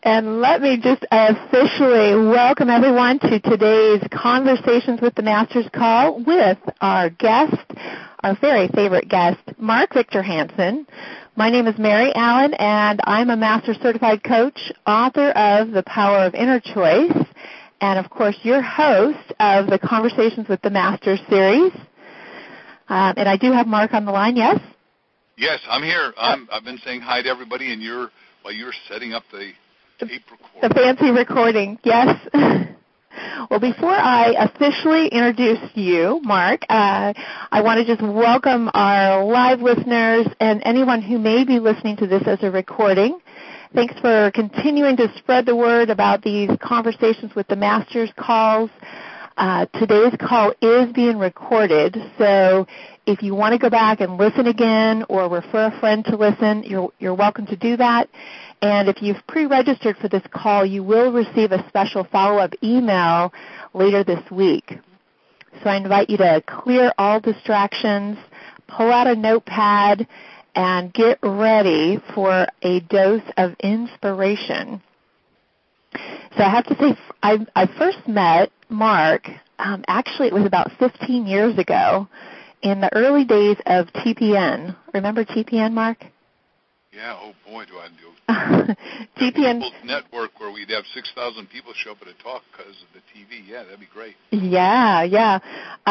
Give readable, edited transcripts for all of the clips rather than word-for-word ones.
And let me just officially welcome everyone to today's Conversations with the Masters call with our guest, our very favorite guest, Mark Victor Hansen. My name is Mary Allen, and I'm a Master Certified Coach, author of The Power of Inner Choice, and, of course, your host of the Conversations with the Masters series. And I do have Mark on the line, yes? Yes, I'm here. I've been saying hi to everybody, and you're setting up the tape recording. The fancy recording, yes. Well, before I officially introduce you, Mark, I want to just welcome our live listeners and anyone who may be listening to this as a recording. Thanks for continuing to spread the word about these Conversations with the Masters calls. Today's call is being recorded, so if you want to go back and listen again or refer a friend to listen, you're welcome to do that. And if you've pre-registered for this call, you will receive a special follow-up email later this week. So I invite you to clear all distractions, pull out a notepad, and get ready for a dose of inspiration. So I have to say, I first met Mark, actually it was about 15 years ago, in the early days of TPN. Remember TPN, Mark? Yeah, oh boy, do I do. TPN network where we'd have 6,000 people show up at a talk because of the TV. Yeah, that'd be great. Yeah.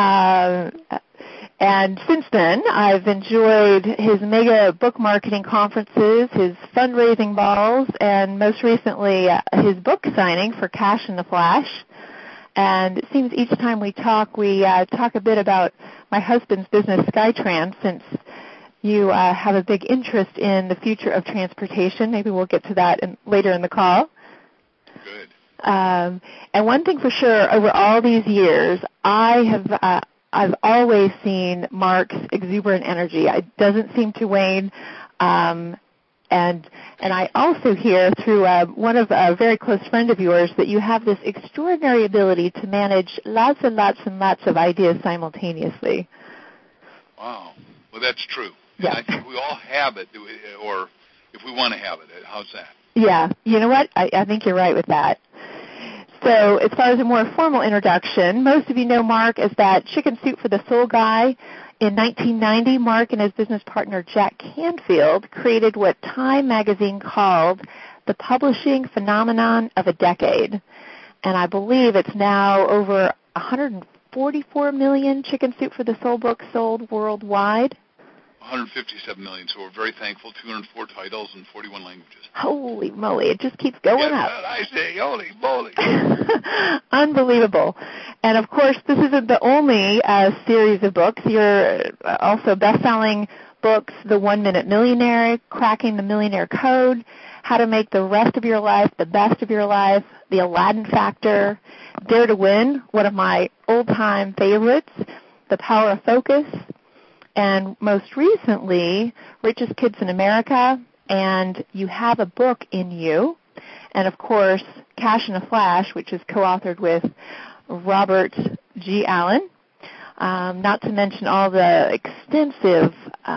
And since then, I've enjoyed his mega book marketing conferences, his fundraising balls, and most recently his book signing for Cash in the Flash. And it seems each time we talk a bit about my husband's business, Skytrans, since you have a big interest in the future of transportation. Maybe we'll get to that later in the call. Good. And one thing for sure, over all these years, I've always seen Mark's exuberant energy. It doesn't seem to wane. And I also hear through one of a very close friend of yours that you have this extraordinary ability to manage lots and lots and lots of ideas simultaneously. Wow. Well, that's true. Yeah. And I think we all have it, or if we want to have it. How's that? Yeah. You know what? I think you're right with that. So as far as a more formal introduction, most of you know Mark as that chicken soup for the soul guy. In 1990, Mark and his business partner Jack Canfield created what Time magazine called the publishing phenomenon of a decade. And I believe it's now over 144 million Chicken Soup for the Soul books sold worldwide. 157 million, so we're very thankful. 204 titles in 41 languages. Holy moly, it just keeps going up. I say, holy moly. Unbelievable. And, of course, this isn't the only series of books. You're also best-selling books, The 1 Minute Millionaire, Cracking the Millionaire Code, How to Make the Rest of Your Life the Best of Your Life, The Aladdin Factor, Dare to Win, one of my old-time favorites, The Power of Focus, and most recently, Richest Kids in America, and You Have a Book in You, and of course, Cash in a Flash, which is co-authored with Robert G. Allen, not to mention all the extensive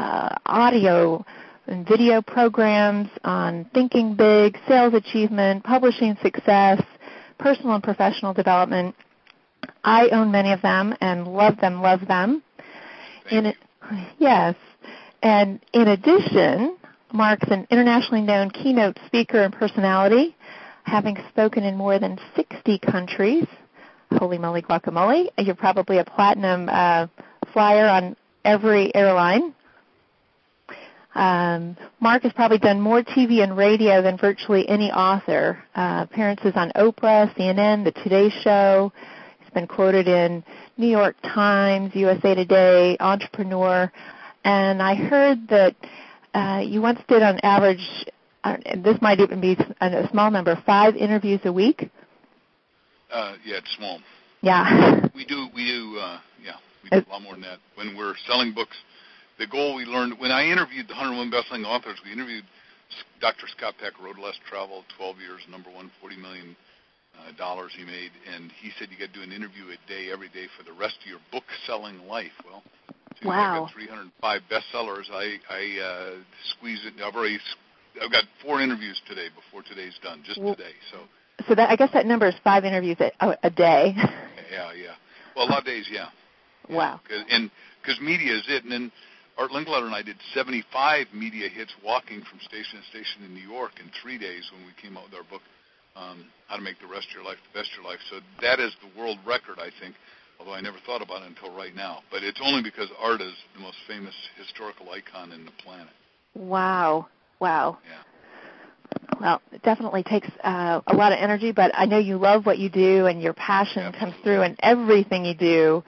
audio and video programs on thinking big, sales achievement, publishing success, personal and professional development. I own many of them and love them. Yes. And in addition, Mark's an internationally known keynote speaker and personality, having spoken in more than 60 countries. Holy moly guacamole. You're probably a platinum flyer on every airline. Mark has probably done more TV and radio than virtually any author. Appearances on Oprah, CNN, The Today Show. He's been quoted in New York Times, USA Today, Entrepreneur, and I heard that you once did on average, this might even be a small number, 5 interviews a week? Yeah, it's small. Yeah. We do a lot more than that. When we're selling books, the goal we learned, when I interviewed the 101 best-selling authors, we interviewed Dr. Scott Peck, Road Less Travel, 12 years, number one, $40 million he made, and he said you got to do an interview a day every day for the rest of your book-selling life. Well, since I got 305 bestsellers, I squeeze it. I've already I've got 4 interviews today before today's done, just today. So that, I guess that number is 5 interviews a day. Yeah. Well, a lot of days, yeah. Wow. Because media is it. And then Art Linkletter and I did 75 media hits walking from station to station in New York in 3 days when we came out with our book, How to Make the Rest of Your Life the Best of Your Life. So that is the world record, I think, although I never thought about it until right now. But it's only because Art is the most famous historical icon in the planet. Wow. Yeah. Well, it definitely takes a lot of energy, but I know you love what you do, and your passion comes through in everything you do.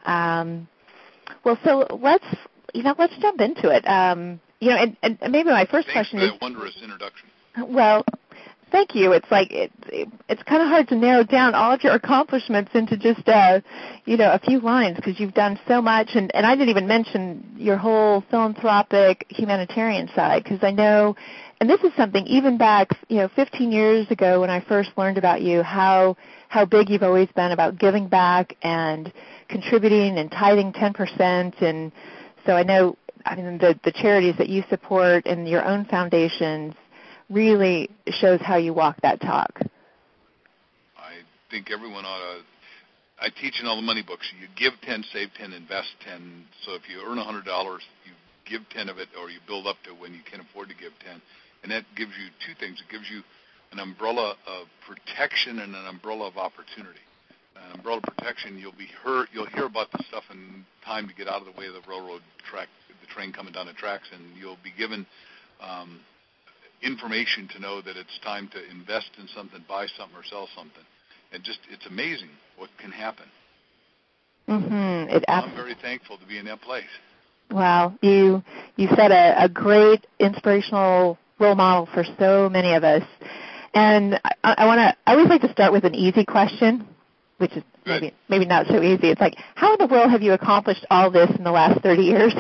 Well, so let's jump into it. And maybe my first question is, that wondrous introduction. Well, thank you. It's like it's kind of hard to narrow down all of your accomplishments into just a few lines, because you've done so much, and I didn't even mention your whole philanthropic humanitarian side, because I know, and this is something even back 15 years ago when I first learned about you, how big you've always been about giving back and contributing and tithing 10%, and so I know, the charities that you support and your own foundations really shows how you walk that talk. I think everyone ought to. I teach in all the money books. You give 10, save 10, invest 10. So if you earn $100, you give 10 of it, or you build up to when you can afford to give 10. And that gives you 2 things. It gives you an umbrella of protection and an umbrella of opportunity. An umbrella of protection, you'll hear about the stuff in time to get out of the way of the railroad track, the train coming down the tracks, and you'll be given information to know that it's time to invest in something, buy something, or sell something. And it's amazing what can happen. Mm-hmm. I'm very thankful to be in that place. Wow, you set a great inspirational role model for so many of us. And I always like to start with an easy question, which is maybe not so easy. It's like, how in the world have you accomplished all this in the last 30 years?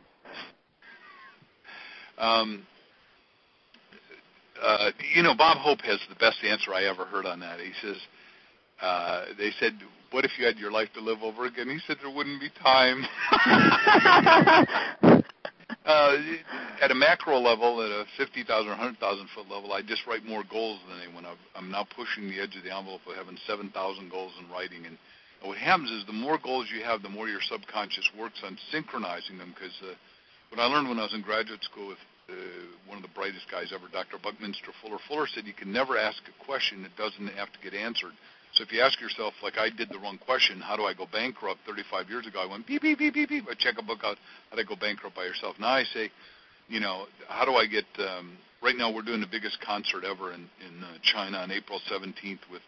Bob Hope has the best answer I ever heard on that. He says, they said, what if you had your life to live over again? He said, there wouldn't be time. At a macro level, at a 50,000 or 100,000 foot level, I just write more goals than anyone. I'm now pushing the edge of the envelope of having 7,000 goals in writing. And what happens is the more goals you have, the more your subconscious works on synchronizing them. Because what I learned when I was in graduate school with one of the brightest guys ever, Dr. Buckminster Fuller. Fuller said you can never ask a question that doesn't have to get answered. So if you ask yourself, like I did the wrong question, how do I go bankrupt 35 years ago? I went beep, beep, beep, beep, beep. I check a book out, how do I go bankrupt by yourself? Now I say, how do I get, right now we're doing the biggest concert ever in China on April 17th with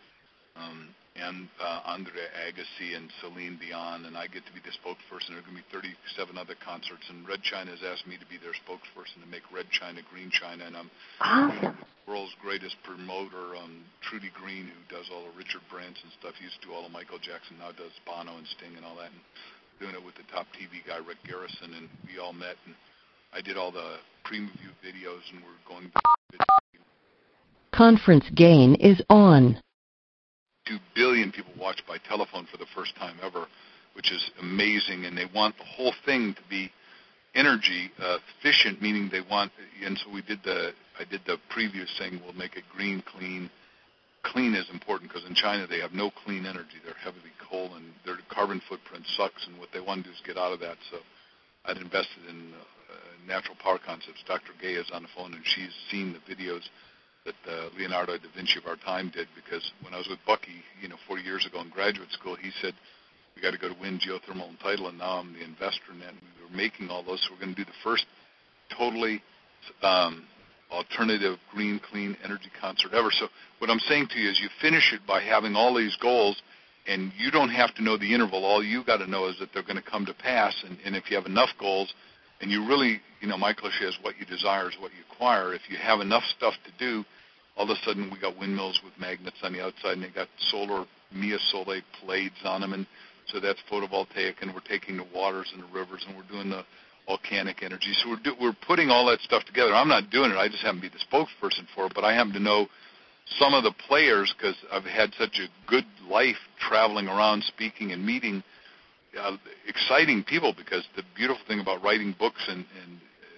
Andre Agassi and Celine Dion, and I get to be the spokesperson. There are going to be 37 other concerts, and Red China has asked me to be their spokesperson to make Red China green China, and I'm awesome. The world's greatest promoter, Trudy Green, who does all the Richard Branson stuff. He used to do all the Michael Jackson, now does Bono and Sting and all that, and doing it with the top TV guy, Rick Garrison, and we all met, and I did all the pre-review videos, and we're going to... Conference gain is on. 2 billion people watch by telephone for the first time ever, which is amazing, and they want the whole thing to be energy efficient, meaning they want, and so I did the preview saying we'll make it green, clean. Clean is important because in China they have no clean energy. They're heavily coal, and their carbon footprint sucks, and what they want to do is get out of that. So I'd invested in natural power concepts. Dr. Gay is on the phone, and she's seen the videos that Leonardo da Vinci of our time did, because when I was with Bucky, 40 years ago in graduate school, he said, we got to go to wind, geothermal, and tidal, and now I'm the investor in that, and we were making all those, so we're going to do the first totally alternative, green, clean energy concert ever. So what I'm saying to you is you finish it by having all these goals, and you don't have to know the interval. All you got to know is that they're going to come to pass, and if you have enough goals, and you really, my cliche is what you desire is what you acquire. If you have enough stuff to do, all of a sudden we got windmills with magnets on the outside, and they got solar Mia Soleil blades on them, and so that's photovoltaic, and we're taking the waters and the rivers, and we're doing the volcanic energy. So we're putting all that stuff together. I'm not doing it. I just happen to be the spokesperson for it, but I happen to know some of the players because I've had such a good life traveling around, speaking and meeting exciting people, because the beautiful thing about writing books and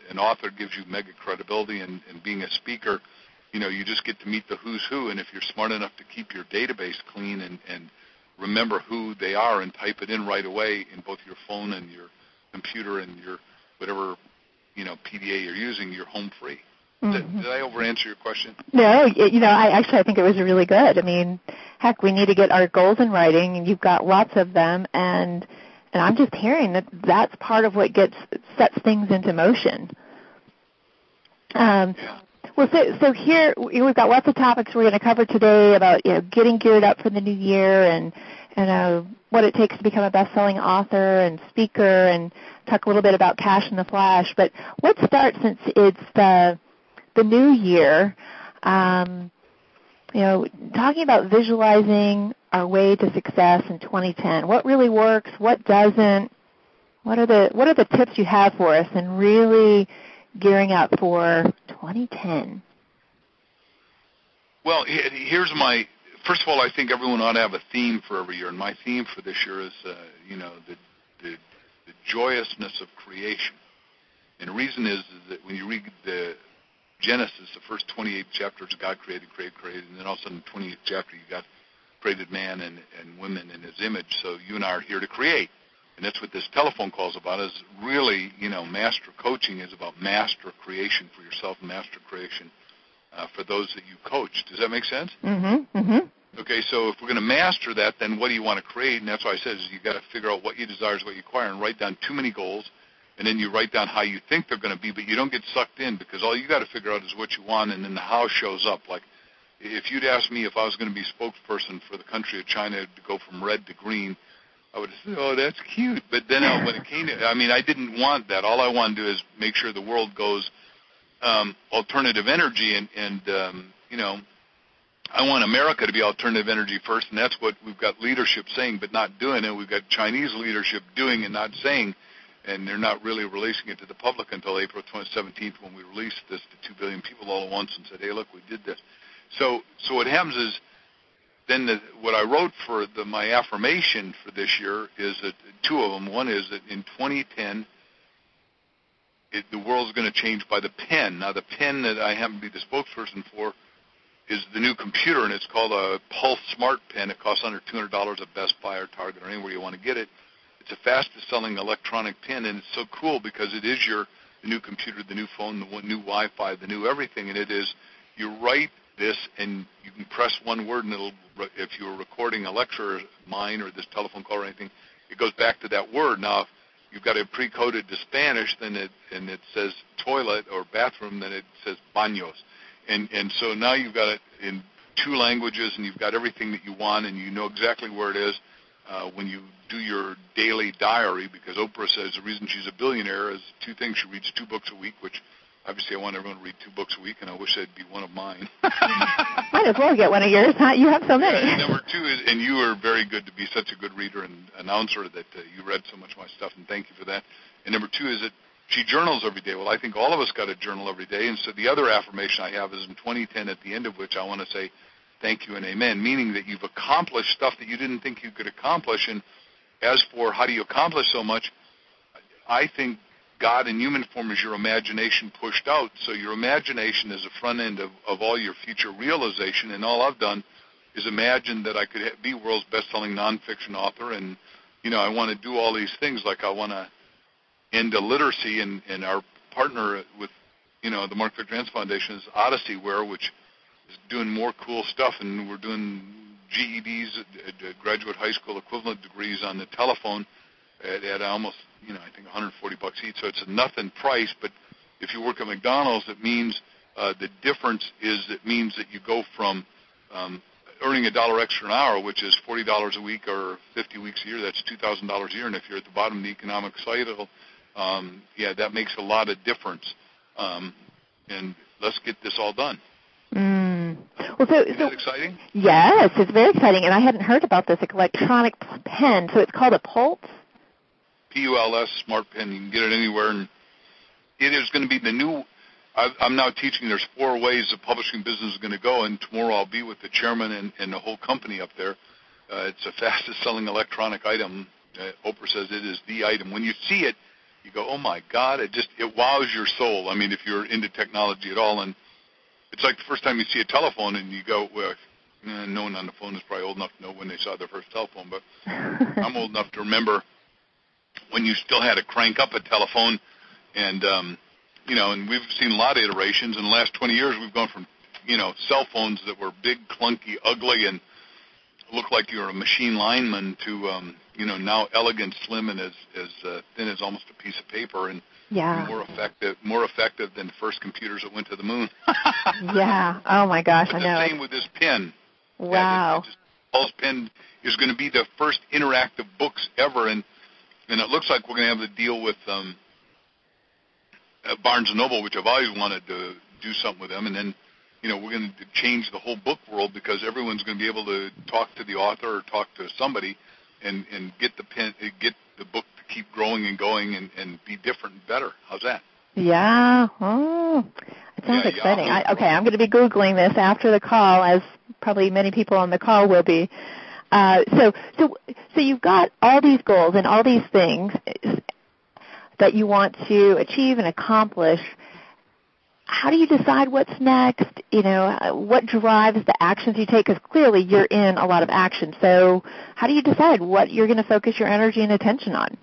an author gives you mega credibility, and being a speaker, you just get to meet the who's who. And if you're smart enough to keep your database clean and remember who they are and type it in right away in both your phone and your computer and your whatever PDA you're using, you're home free. Mm-hmm. Did I over-answer your question? No, I think it was really good. I mean, heck, we need to get our goals in writing, and you've got lots of them, and I'm just hearing that that's part of what sets things into motion. Yeah. Well, so here we've got lots of topics we're going to cover today about getting geared up for the new year and what it takes to become a best-selling author and speaker, and talk a little bit about cash in the flash. But let's start, since it's the new year, talking about visualizing our way to success in 2010. What really works? What doesn't? What are the tips you have for us in really gearing up for 2010? Well, first of all, I think everyone ought to have a theme for every year, and my theme for this year is, the joyousness of creation. And the reason is that when you read the Genesis, the first 28 chapters, God created, and then all of a sudden, the 28th chapter, you got created man and women in His image. So you and I are here to create, and that's what this telephone call is about. Is really, master coaching is about master creation for yourself, and master creation for those that you coach. Does that make sense? Mm-hmm. Mm-hmm. Okay, so if we're going to master that, then what do you want to create? And that's why I said is you got to figure out what you desire is what you acquire, and write down too many goals. And then you write down how you think they're going to be, but you don't get sucked in, because all you got to figure out is what you want, and then the how shows up. Like, if you'd asked me if I was going to be spokesperson for the country of China to go from red to green, I would have said, oh, that's cute. But then when it came to, I didn't want that. All I want to do is make sure the world goes alternative energy, and I want America to be alternative energy first, and that's what we've got leadership saying but not doing it. We've got Chinese leadership doing and not saying. And they're not really releasing it to the public until April 17th, when we released this to 2 billion people all at once and said, hey, look, we did this. So what happens is, then what I wrote for my affirmation for this year is that two of them. One is that in 2010, the world's going to change by the pen. Now, the pen that I happen to be the spokesperson for is the new computer, and it's called a Pulse Smart Pen. It costs under $200 at Best Buy or Target or anywhere you want to get it. It's the fastest-selling electronic pen, and it's so cool because it is the new computer, the new phone, the new Wi-Fi, the new everything, and it is, you write this, and you can press one word, and if you were recording a lecture of mine or this telephone call or anything, it goes back to that word. Now, if you've got it pre-coded to Spanish, then it says toilet or bathroom, then it says baños. And so now you've got it in 2 languages, and you've got everything that you want, and you know exactly where it is. When you do your daily diary, because Oprah says the reason she's a billionaire is 2 things. She reads 2 books a week, which obviously I want everyone to read 2 books a week, and I wish that'd be one of mine. Might as well get one of yours, huh? You have so many. And number 2 is, and you are very good to be such a good reader and announcer that you read so much of my stuff, and thank you for that. And number 2 is that she journals every day. Well, I think all of us got to journal every day, and so the other affirmation I have is in 2010, at the end of which I want to say, thank you and amen, meaning that you've accomplished stuff that you didn't think you could accomplish. And as for how do you accomplish so much, I think God in human form is your imagination pushed out. So your imagination is the front end of all your future realization. And all I've done is imagine that I could be world's best-selling nonfiction author. And, I want to do all these things. Like I want to end illiteracy. And our partner with, the Mark Victor Hansen Foundation is Odyssey Wear, which is doing more cool stuff, and we're doing GEDs, graduate high school equivalent degrees on the telephone at almost, I think $140 each. So it's a nothing price, but if you work at McDonald's, it means the difference is it means that you go from earning $1 extra an hour, which is $40 a week or 50 weeks a year. That's $2,000 a year, and if you're at the bottom of the economic cycle, that makes a lot of difference. And let's get this all done. Well, Isn't that exciting? Yes, it's very exciting, and I hadn't heard about this electronic pen. So it's called a Pulse? P-U-L-S, Smart Pen. You can get it anywhere, and it is going to be the new. I'm now teaching there's 4 ways the publishing business is going to go, and tomorrow I'll be with the chairman and the whole company up there. It's the fastest-selling electronic item. Oprah says it is the item. When you see it, you go, oh my God, it wows your soul. I mean, if you're into technology at all, and it's like the first time you see a telephone and you go, well, no one on the phone is probably old enough to know when they saw their first telephone, but I'm old enough to remember when you still had to crank up a telephone, and and we've seen a lot of iterations. In the last 20 years, we've gone from cell phones that were big, clunky, ugly, and looked like you were a machine lineman to now elegant, slim, and as thin as almost a piece of paper, and more effective than the first computers that went to the moon. Yeah. Oh my gosh, but I know. The same with this pen. Wow. Pulse Pen is going to be the first interactive books ever, and it looks like we're going to have to deal with Barnes & Noble, which I've always wanted to do something with them, and then we're going to change the whole book world because everyone's going to be able to talk to the author or talk to somebody and get the book to keep growing and going and be different and better. How's that? Yeah. Oh, it sounds exciting. I'm going to be Googling this after the call, as probably many people on the call will be. So you've got all these goals and all these things that you want to achieve and accomplish. How do you decide what's next? What drives the actions you take? Because clearly you're in a lot of action. So how do you decide what you're going to focus your energy and attention on?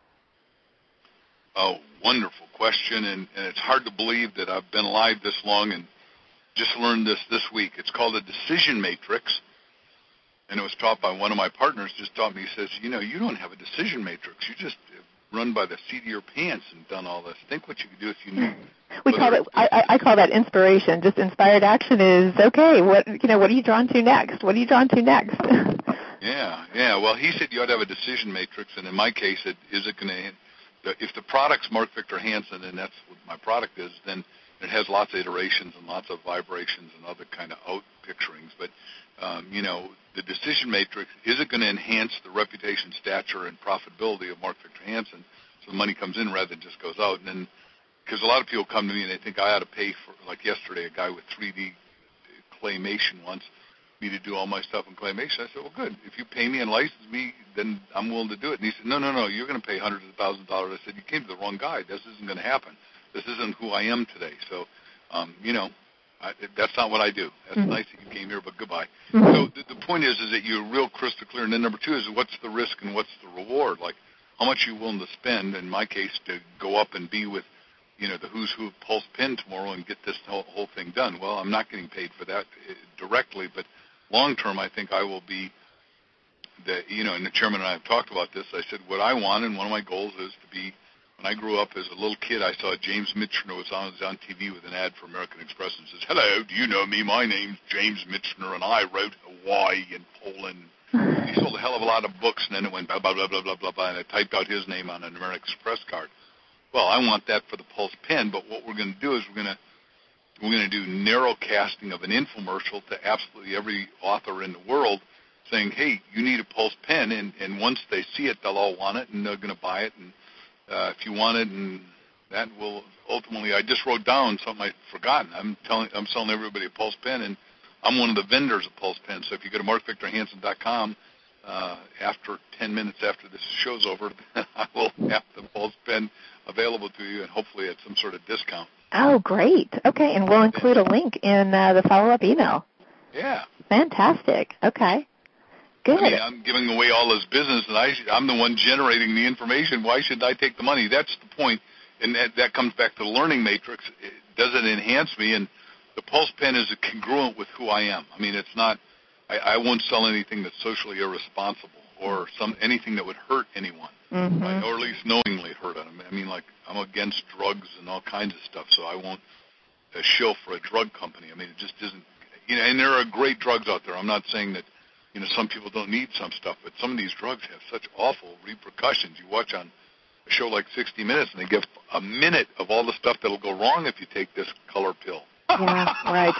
Oh, wonderful question. And it's hard to believe that I've been alive this long and just learned this week. It's called a decision matrix. And it was taught by one of my partners, just taught me, he says, you don't have a decision matrix. You just run by the seat of your pants and done all this. Think what you could do if you knew. I call that inspiration. Just inspired action is, okay, what are you drawn to next? What are you drawn to next? Yeah. Well, he said you ought to have a decision matrix, and in my case, if the product's Mark Victor Hansen, and that's what my product is, then it has lots of iterations and lots of vibrations and other kind of out picturings. But, the decision matrix, is it going to enhance the reputation, stature, and profitability of Mark Victor Hansen so the money comes in rather than just goes out? And then, because a lot of people come to me and they think I ought to pay for, like yesterday, a guy with 3D claymation wants me to do all my stuff in claymation. I said, well, good. If you pay me and license me, then I'm willing to do it. And he said, no, you're going to pay hundreds of thousands of dollars. I said, you came to the wrong guy. This isn't going to happen. This isn't who I am today. So, that's not what I do. That's nice that you came here, but goodbye. So the point is that you're real crystal clear. And then number two is what's the risk and what's the reward? Like how much are you willing to spend, in my case, to go up and be with, the who's who of Pulse Pen tomorrow and get this whole thing done. Well, I'm not getting paid for that directly, but long term, I think I will be and the chairman and I have talked about this. I said what I want, and one of my goals is to be. When I grew up as a little kid, I saw James Michener was on TV with an ad for American Express and says, hello, do you know me? My name's James Michener, and I wrote Hawaii and Poland. He sold a hell of a lot of books, and then it went blah, blah, blah, blah, blah, blah, blah, and I typed out his name on an American Express card. Well, I want that for the Pulse Pen, but what we're going to do is we're going to do narrow casting of an infomercial to absolutely every author in the world saying, hey, you need a Pulse Pen, and once they see it, they'll all want it, and they're going to buy it, and if you want it, and that will ultimately, I just wrote down something I'd forgotten. I'm selling everybody a Pulse Pen, and I'm one of the vendors of Pulse Pen. So if you go to markvictorhansen.com, after 10 minutes after this show's over, I will have the Pulse Pen available to you, and hopefully at some sort of discount. Oh, great. Okay, and we'll include a link in the follow-up email. Yeah. Fantastic. Okay. Good. I mean, I'm giving away all this business, and I'm the one generating the information. Why should I take the money? That's the point, and that comes back to the learning matrix. Does it enhance me? And the Pulse Pen is congruent with who I am. I mean, it's not. I won't sell anything that's socially irresponsible or anything that would hurt anyone, right? Or at least knowingly hurt them. I mean, like I'm against drugs and all kinds of stuff, so I won't shill for a drug company. I mean, it just isn't. And there are great drugs out there. I'm not saying that. Some people don't need some stuff, but some of these drugs have such awful repercussions. You watch on a show like 60 Minutes, and they give a minute of all the stuff that'll go wrong if you take this color pill. Yeah, right.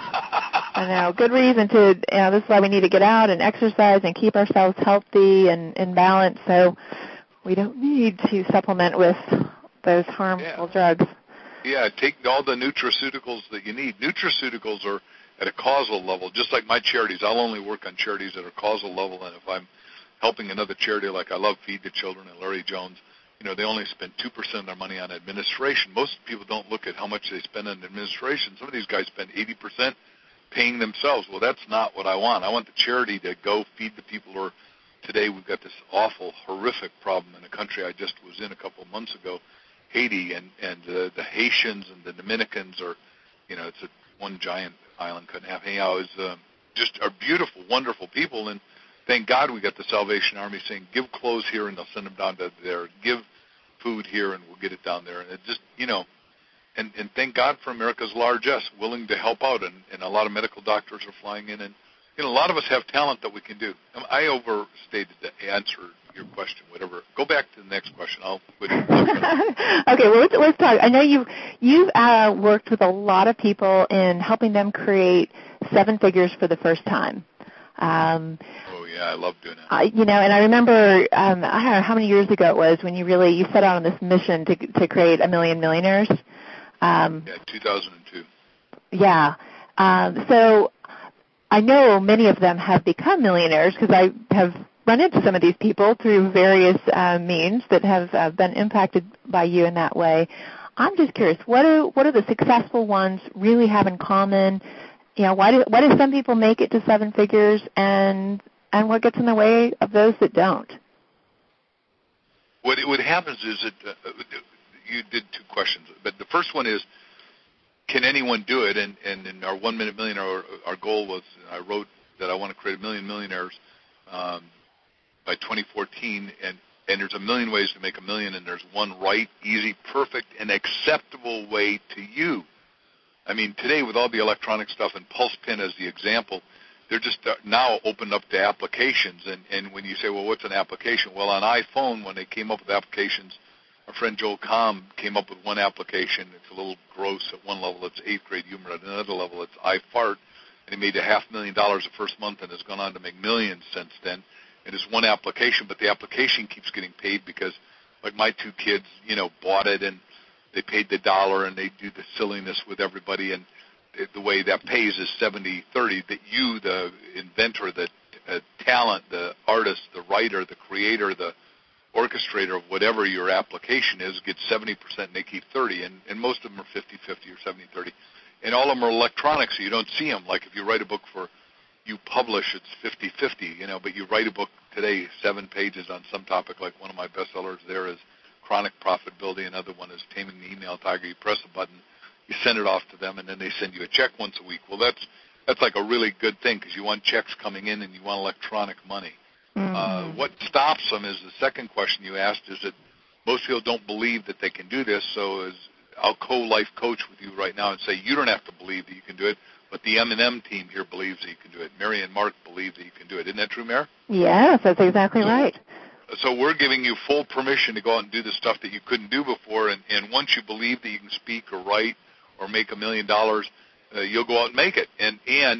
I know. Good reason to, this is why we need to get out and exercise and keep ourselves healthy and in balance, so we don't need to supplement with those harmful drugs. Yeah, take all the nutraceuticals that you need. Nutraceuticals are at a causal level, just like my charities. I'll only work on charities at a causal level, and if I'm helping another charity, like I love Feed the Children and Larry Jones, they only spend 2% of their money on administration. Most people don't look at how much they spend on administration. Some of these guys spend 80% paying themselves. Well, that's not what I want. I want the charity to go feed the people who are, today we've got this awful, horrific problem in a country I just was in a couple of months ago, Haiti, and the Haitians and the Dominicans are, it's one giant island couldn't have. Anyhow, just are beautiful, wonderful people, and thank God we got the Salvation Army saying, give clothes here and they'll send them down to there. Give food here and we'll get it down there. And it just, and thank God for America's largesse, willing to help out. And a lot of medical doctors are flying in. And, a lot of us have talent that we can do. I overstated the answer to your question, whatever. Go back to the next question. I'll quit. Okay, well, let's talk. I know you've worked with a lot of people in helping them create seven figures for the first time. Oh, yeah, I love doing that. And I remember, I don't know how many years ago it was when you set out on this mission to create 1 million millionaires. 2002. Yeah. So I know many of them have become millionaires because I have run into some of these people through various means that have been impacted by you in that way. I'm just curious, what do the successful ones really have in common? Why do some people make it to seven figures, and what gets in the way of those that don't? What happens is that you did two questions, but the first one is, can anyone do it? And in our 1 Minute Millionaire, our goal was, I wrote that I want to create 1 million millionaires by 2014, and there's a million ways to make 1 million, and there's one right, easy, perfect, and acceptable way to you. I mean, today with all the electronic stuff and PulsePin as the example, they're just now opened up to applications. And when you say, well, what's an application? Well, on iPhone, when they came up with applications, our friend Joel Comm came up with one application. It's a little gross. At one level, it's 8th grade humor. At another level, it's iFart. And he made $500,000 the first month and has gone on to make millions since then. It is one application, but the application keeps getting paid because, like my two kids, bought it and they paid the $1 and they do the silliness with everybody. And the way that pays is 70-30, that you, the inventor, the talent, the artist, the writer, the creator, the orchestrator of whatever your application is, gets 70% and they keep 30%. And most of them are 50-50 or 70-30. And all of them are electronic, so you don't see them. Like if you write a book you publish, it's 50-50, but you write a book today, 7 pages on some topic, like one of my bestsellers there is Chronic Profitability, another one is Taming the Email Tiger. You press a button, you send it off to them, and then they send you a check once a week. Well, that's like a really good thing because you want checks coming in and you want electronic money. Mm-hmm. What stops them is the second question you asked, is that most people don't believe that they can do this, so I'll co-life coach with you right now and say you don't have to believe that you can do it, but the M&M team here believes that you can do it. Mary and Mark believe that you can do it. Isn't that true, Mary? Yes, that's exactly right. So we're giving you full permission to go out and do the stuff that you couldn't do before, and once you believe that you can speak or write or make $1 million, you'll go out and make it. And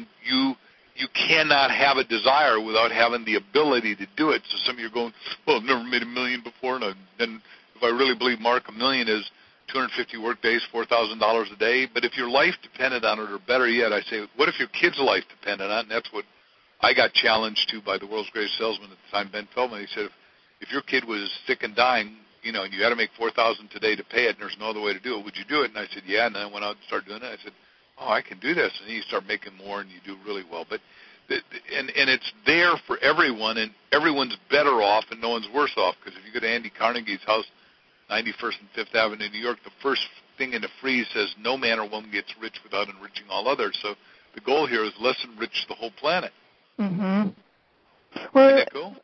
you cannot have a desire without having the ability to do it. So some of you are going, well, I've never made $1 million before, and then if I really believe, Mark, $1 million is 250 work days, $4,000 a day. But if your life depended on it, or better yet, I say, what if your kid's life depended on it? And that's what I got challenged to by the world's greatest salesman at the time, Ben Feldman. He said, if your kid was sick and dying, and you had to make $4,000 today to pay it, and there's no other way to do it, would you do it? And I said, yeah. And then I went out and started doing it. I said, oh, I can do this. And then you start making more, and you do really well. But and it's there for everyone, and everyone's better off, and no one's worse off. Because if you go to Andy Carnegie's house, 91st and 5th Avenue, New York, the first thing in the frieze says, no man or woman gets rich without enriching all others. So the goal here is let's enrich the whole planet. Mm-hmm. Well, Isn't that cool?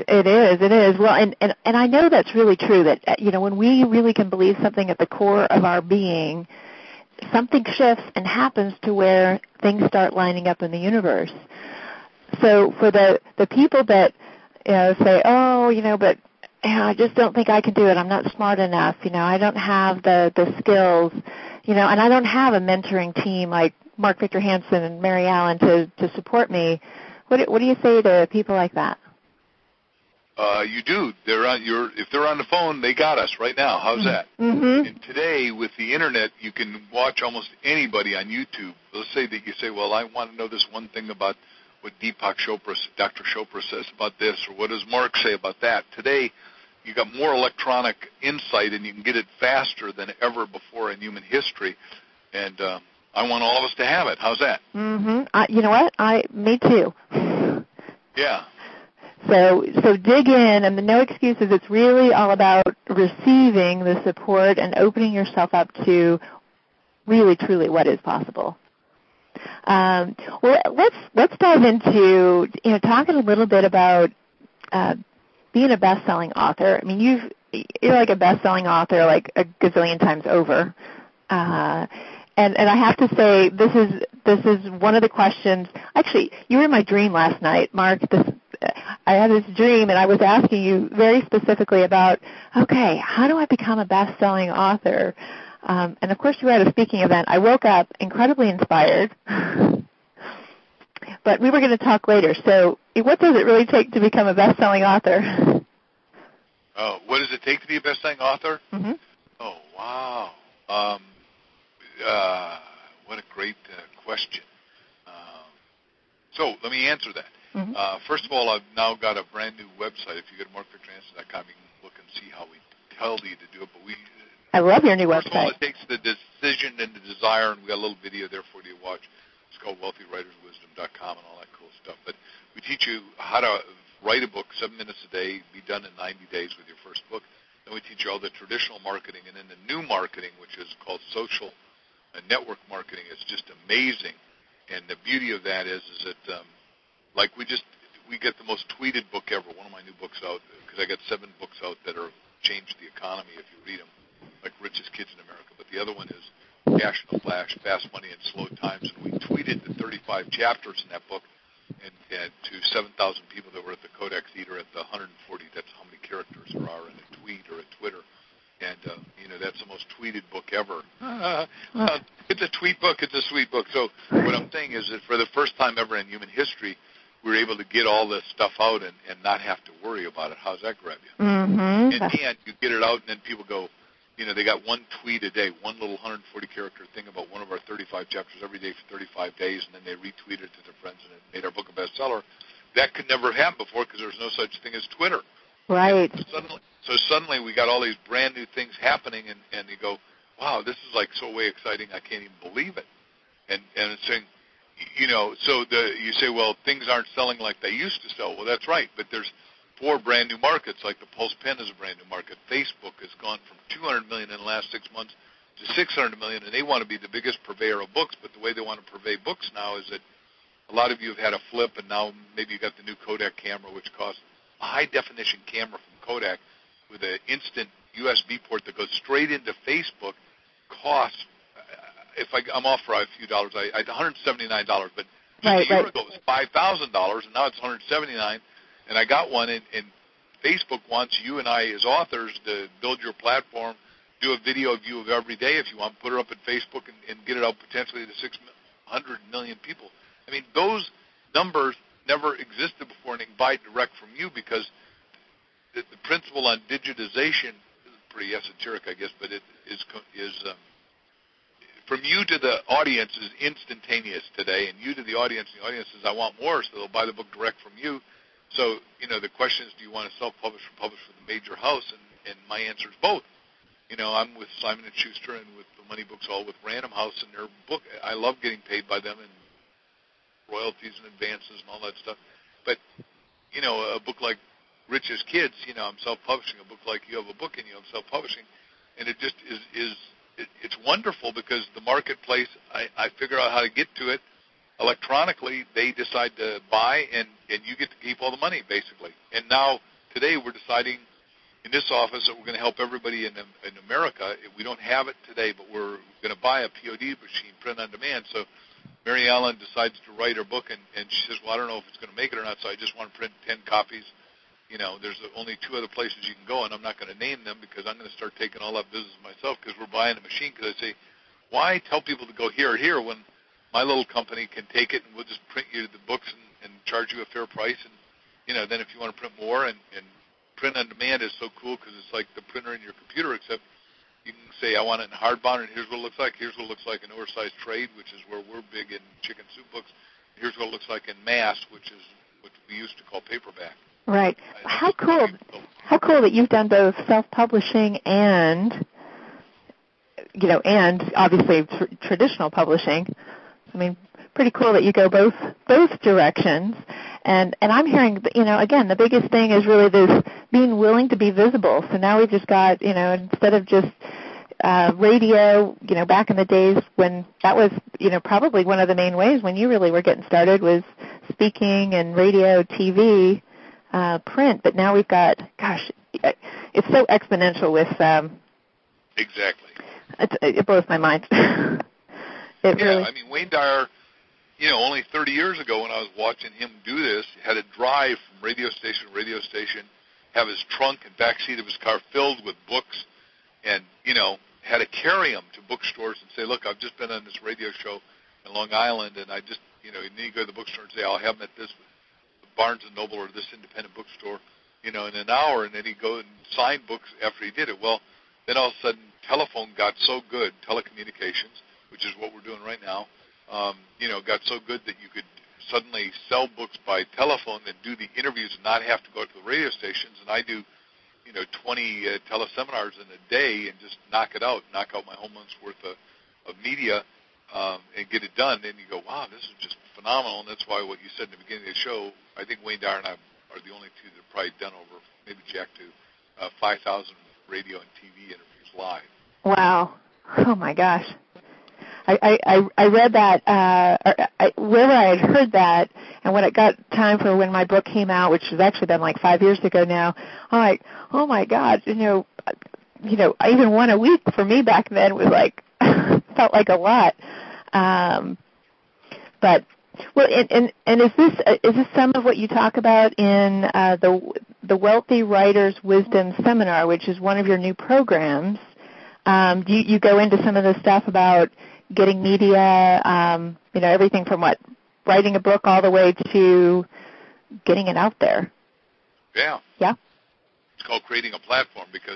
It is. Well, and I know that's really true, that, when we really can believe something at the core of our being, something shifts and happens to where things start lining up in the universe. So for the people that, say, oh, but I just don't think I can do it. I'm not smart enough. I don't have the skills, and I don't have a mentoring team like Mark Victor Hansen and Mary Allen to support me. What do you say to people like that? You do. If they're on the phone, they got us right now. How's that? Mm-hmm. And today, with the Internet, you can watch almost anybody on YouTube. Let's say that you say, well, I want to know this one thing about what Deepak Chopra, Dr. Chopra says about this, or what does Mark say about that. Today, you got more electronic insight, and you can get it faster than ever before in human history. And I want all of us to have it. How's that? Mm-hmm. You know what? Me too. Yeah. So dig in, and the no excuses. It's really all about receiving the support and opening yourself up to really, truly what is possible. Well, let's dive into talking a little bit about being a best-selling author. I mean, you're like a best-selling author like a gazillion times over. And I have to say, this is one of the questions. Actually, you were in my dream last night, Mark. I had this dream, and I was asking you very specifically about, okay, how do I become a best-selling author? And of course, you were at a speaking event. I woke up incredibly inspired, but we were going to talk later. So, what does it really take to become a best-selling author? Oh, what does it take to be a best-selling author? Mm-hmm. Oh, wow. What a great question. So let me answer that. Mm-hmm. First of all, I've now got a brand new website. If you go to markvictoranson.com, you can look and see how we tell you to do it. But I love your new first website. of all, it takes the decision and the desire, and we got a little video there for you to watch. It's called wealthywriterswisdom.com and all that cool stuff. But we teach you how to write a book 7 minutes a day, be done in 90 days with your first book. Then we teach you all the traditional marketing, and then the new marketing, which is called social network marketing. Is just amazing. And the beauty of that is that we get the most tweeted book ever. One of my new books out, because I got 7 books out that are changed the economy if you read them, like Richest Kids in America. But the other one is Cash in a Flash, Fast Money in Slow Times. And we tweeted the 35 chapters in that book and to 7,000 people that were at the Kodak Theater at the 140. That's how many characters there are in a tweet or a Twitter. And, that's the most tweeted book ever. It's a tweet book. It's a sweet book. So what I'm saying is that for the first time ever in human history, we were able to get all this stuff out and not have to worry about it. How's that grab you? Mm-hmm. And you get it out, and then people go, they got one tweet a day, one little 140-character thing about one of our 35 chapters every day for 35 days, and then they retweet it to their friends, and it made our book a bestseller. That could never have happened before because there's no such thing as Twitter. Right. So suddenly we got all these brand new things happening, and you go, wow, this is like so way exciting, I can't even believe it. And it's saying, so you say, well, things aren't selling like they used to sell. Well, that's right, but there's 4 brand new markets, like the Pulse Pen is a brand new market. Facebook has gone from $200 million in the last 6 months to $600 million, and they want to be the biggest purveyor of books, but the way they want to purvey books now is that a lot of you have had a flip, and now maybe you got the new Kodak camera, which costs a high-definition camera from Kodak with an instant USB port that goes straight into Facebook, costs, I'm off for a few dollars, $179, but just a year ago it was $5,000, and now it's $179, and I got one, and Facebook wants you and I as authors to build your platform, do a video of you of every day if you want, put it up at Facebook and get it out potentially to 600 million people. I mean, those numbers never existed before, and they can buy direct from you because the principle on digitization is pretty esoteric, I guess, but it is from you to the audience is instantaneous today, and you to the audience says, I want more, so they'll buy the book direct from you. So, the question is, do you want to self-publish or publish with a major house? And my answer is both. I'm with Simon & Schuster and with the Money Books, all with Random House, and their book, I love getting paid by them and royalties and advances and all that stuff. But, a book like Richest Kids, I'm self-publishing. A book like you have a book and you have self-publishing. And it just it's wonderful because the marketplace, I figure out how to get to it electronically. They decide to buy, and you get to keep all the money, basically. And now, today, we're deciding in this office that we're going to help everybody in America. We don't have it today, but we're going to buy a POD machine, print on demand. So Mary Ellen decides to write her book, and she says, well, I don't know if it's going to make it or not, so I just want to print 10 copies. There's only 2 other places you can go, and I'm not going to name them because I'm going to start taking all that business myself because we're buying a machine. Because I say, why tell people to go here or here when my little company can take it and we'll just print you the books and charge you a fair price. And, then if you want to print more and print on demand is so cool because it's like the printer in your computer, except you can say, I want it in hardbound, and here's what it looks like. Here's what it looks like in oversized trade, which is where we're big in chicken soup books. Here's what it looks like in mass, which is what we used to call paperback. Right. How cool. How cool that you've done both self-publishing and, and obviously traditional publishing. I mean, pretty cool that you go both directions. And I'm hearing, again, the biggest thing is really this being willing to be visible. So now we've just got, instead of just radio, back in the days when that was, probably one of the main ways when you really were getting started was speaking and radio, TV, print. But now we've got, it's so exponential with. Exactly. It blows my mind. Really. I mean, Wayne Dyer, only 30 years ago when I was watching him do this, had to drive from radio station to radio station, have his trunk and backseat of his car filled with books, and, had to carry them to bookstores and say, look, I've just been on this radio show in Long Island, and I just, and then you go to the bookstore and say, I'll have them at this Barnes & Noble or this independent bookstore, in an hour, and then he'd go and sign books after he did it. Well, then all of a sudden, telephone got so good, telecommunications, which is what we're doing right now, got so good that you could suddenly sell books by telephone and do the interviews and not have to go to the radio stations. And I do, 20 teleseminars in a day and just knock out my whole month's worth of media and get it done. And you go, wow, this is just phenomenal. And that's why what you said in the beginning of the show, I think Wayne Dyer and I are the only two that have probably done over, maybe Jack too, 5,000 radio and TV interviews live. Wow. Oh, my gosh. I read that, wherever I had heard that, and when it got time for when my book came out, which has actually been like 5 years ago now, I'm like, oh my God, even one a week for me back then was like, felt like a lot. But, well, and is this some of what you talk about in the Wealthy Writers Wisdom Seminar, which is one of your new programs? Do you go into some of the stuff about getting media, everything from writing a book all the way to getting it out there? Yeah. Yeah. It's called creating a platform because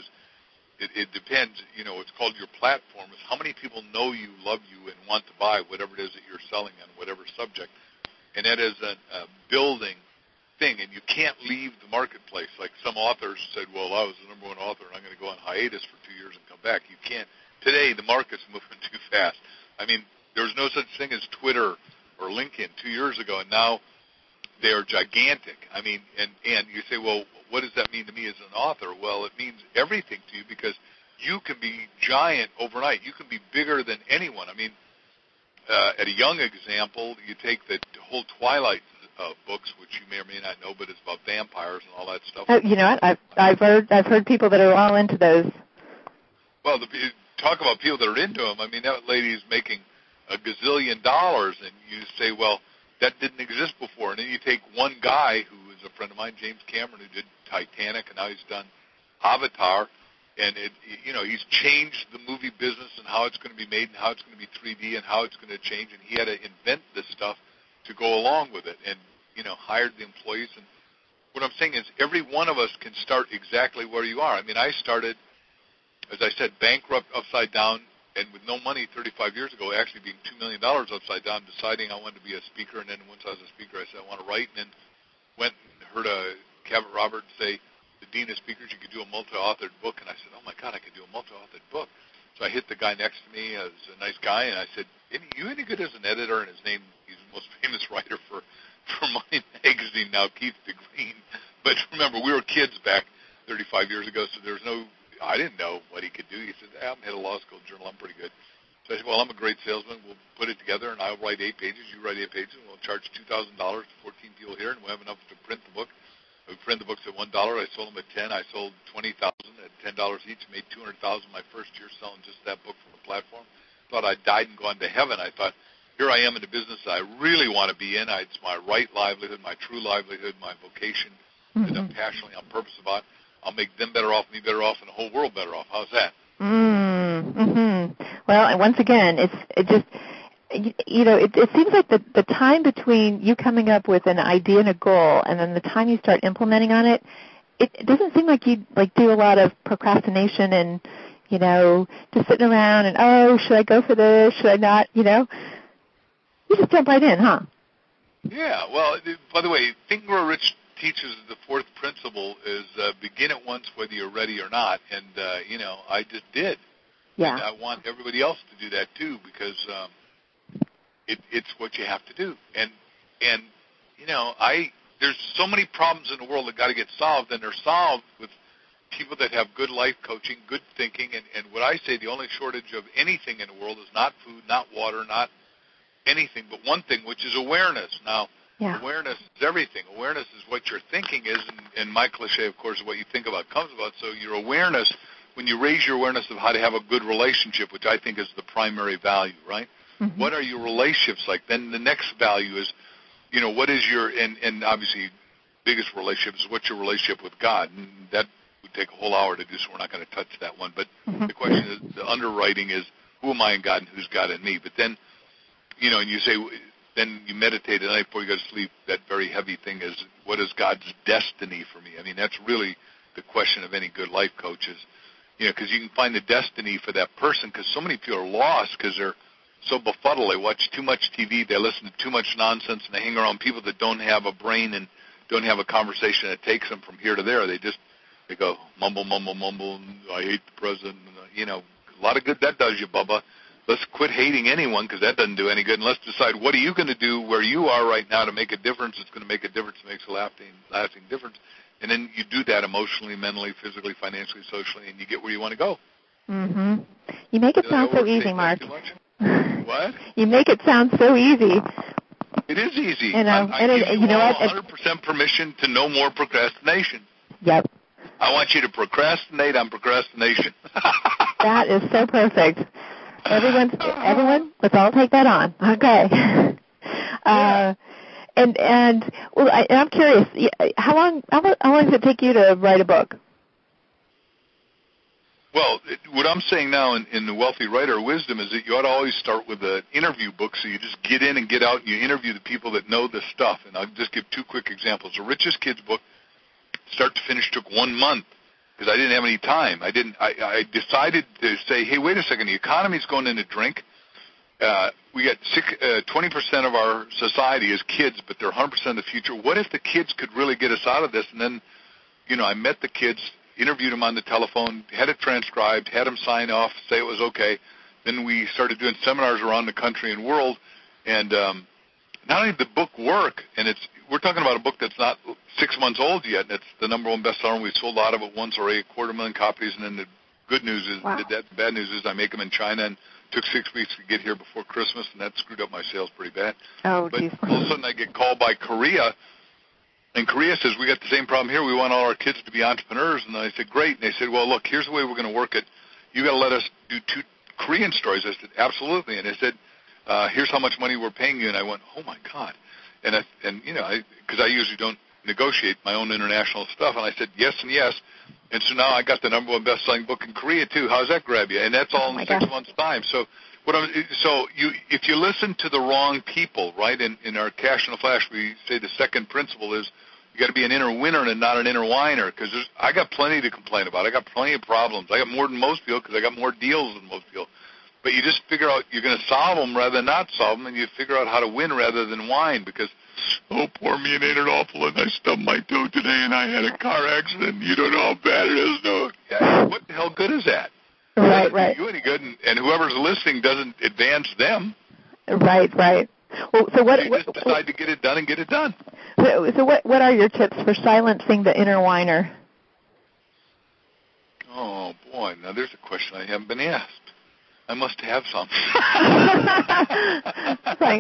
it depends, it's called your platform is how many people know you, love you, and want to buy whatever it is that you're selling on whatever subject. And that is a building thing, and you can't leave the marketplace. Like some authors said, well, I was the number one author, and I'm going to go on hiatus for 2 years and come back. You can't. Today, the market's moving too fast. I mean, there was no such thing as Twitter or LinkedIn 2 years ago, and now they are gigantic. I mean, and you say, well, what does that mean to me as an author? Well, it means everything to you because you can be giant overnight. You can be bigger than anyone. I mean, at a young example, you take the whole Twilight books, which you may or may not know, but it's about vampires and all that stuff. You know what? I've heard people that are all into those. Well, talk about people that are into them. I mean, that lady's making $1 gazillion, and you say, well, that didn't exist before. And then you take one guy who is a friend of mine, James Cameron, who did Titanic, and now he's done Avatar, and he's changed the movie business and how it's going to be made and how it's going to be 3D and how it's going to change, and he had to invent this stuff to go along with it and, hired the employees. And what I'm saying is every one of us can start exactly where you are. I mean, I started, as I said, bankrupt, upside down, and with no money 35 years ago, actually being $2 million upside down, deciding I wanted to be a speaker. And then once I was a speaker, I said, I want to write. And then went and heard Cabot Robert say, the dean of speakers, you could do a multi-authored book. And I said, oh, my God, I could do a multi-authored book. So I hit the guy next to me, as a nice guy, and I said, you any good as an editor? And his name, he's the most famous writer for Money Magazine now, Keith DeGreen. But remember, we were kids back 35 years ago, so there's no, I didn't know what he could do. He said, I'm head of law school journal, I'm pretty good. So I said, well, I'm a great salesman. We'll put it together, and I'll write 8 pages. You write 8 pages, and we'll charge $2,000 to 14 people here, and we'll have enough to print the book. We print the books at $1. I sold them at $10. I sold 20,000 at $10 each. Made 200,000 my first year selling just that book from the platform. Thought I'd died and gone to heaven. I thought, here I am in the business I really want to be in. It's my right livelihood, my true livelihood, my vocation that I'm passionately on purpose about. I'll make them better off, me better off, and the whole world better off. How's that? Well, and once again, it seems like the time between you coming up with an idea and a goal and then the time you start implementing on it, it doesn't seem like you do a lot of procrastination and, just sitting around and, oh, should I go for this? Should I not? You just jump right in, huh? Yeah. Well, by the way, Think and Grow Rich teaches the fourth principle is begin at once whether you're ready or not. And, I just did. Yeah. And I want everybody else to do that too, because it's what you have to do. And there's so many problems in the world that got to get solved, and they're solved with people that have good life coaching, good thinking, and what I say, the only shortage of anything in the world is not food, not water, not anything, but one thing, which is awareness. Now, awareness is everything. Awareness is what your thinking is, and my cliche, of course, is what you think about comes about. So your awareness, when you raise your awareness of how to have a good relationship, which I think is the primary value, right? Mm-hmm. What are your relationships like? Then the next value is, what is your, and obviously biggest relationship is what's your relationship with God, and that would take a whole hour to do, so we're not going to touch that one. But the question is, the underwriting is, who am I in God and who's God in me? But then, and you say, then you meditate at night before you go to sleep, that very heavy thing is, what is God's destiny for me? I mean, that's really the question of any good life coach is, because you can find the destiny for that person, because so many people are lost because they're so befuddled. They watch too much TV, they listen to too much nonsense, and they hang around people that don't have a brain and don't have a conversation that takes them from here to there. They go mumble, mumble, mumble, and I hate the president. A lot of good that does you, Bubba. Let's quit hating anyone, because that doesn't do any good, and let's decide what are you going to do where you are right now to make a difference. It's going to make a difference. It makes a lasting difference. And then you do that emotionally, mentally, physically, financially, socially, and you get where you want to go. Mm-hmm. You make it sound so easy, Mark. What? You make it sound so easy. It is easy. I give you all 100% permission to no more procrastination. Yep. I want you to procrastinate on procrastination. That is so perfect. Everyone, let's all take that on. Okay. I'm curious. How long does it take you to write a book? Well, what I'm saying now in the Wealthy Writer Wisdom is that you ought to always start with an interview book, so you just get in and get out and you interview the people that know the stuff. And I'll just give two quick examples. The Richest Kids book, start to finish, took 1 month because I didn't have any time. I decided to say, hey, wait a second, the economy's going into drink. We got 20% of our society is kids, but they're 100% of the future. What if the kids could really get us out of this? And then, I met the kids, interviewed them on the telephone, had it transcribed, had them sign off, say it was okay. Then we started doing seminars around the country and world. And not only did the book work, and we're talking about a book that's not 6 months old yet, and it's the number one bestseller, and we sold out of it once already, 250,000 copies. And then the good news is, the bad news is I make them in China, and took 6 weeks to get here before Christmas, and that screwed up my sales pretty bad. Oh, but all of a sudden I get called by Korea, and Korea says, we got the same problem here. We want all our kids to be entrepreneurs. And I said, great. And they said, well, look, here's the way we're going to work it. You got to let us do 2 Korean stories. I said, absolutely. And they said, here's how much money we're paying you. And I went, oh, my God. And because I usually don't negotiate my own international stuff. And I said, yes and yes. And so now I got the number one best-selling book in Korea, too. How's that grab you? And that's all in 6 months' time. So if you listen to the wrong people, right, in our Cash in a Flash, we say the second principle is you got to be an inner winner and not an inner whiner, because I got plenty to complain about. I got plenty of problems. I got more than most people because I got more deals than most people. But you just figure out you're going to solve them rather than not solve them, and you figure out how to win rather than whine, because, oh, poor me, it ain't it awful, and I stubbed my toe today, and I had a car accident. You don't know how bad it is. No. Yeah, what the hell good is that? Right. Do you any good, and whoever's listening doesn't advance them. Right. Well, so what? You just decide to get it done and get it done. So what are your tips for silencing the inner whiner? Oh boy, now there's a question I haven't been asked. I must have some. It's like,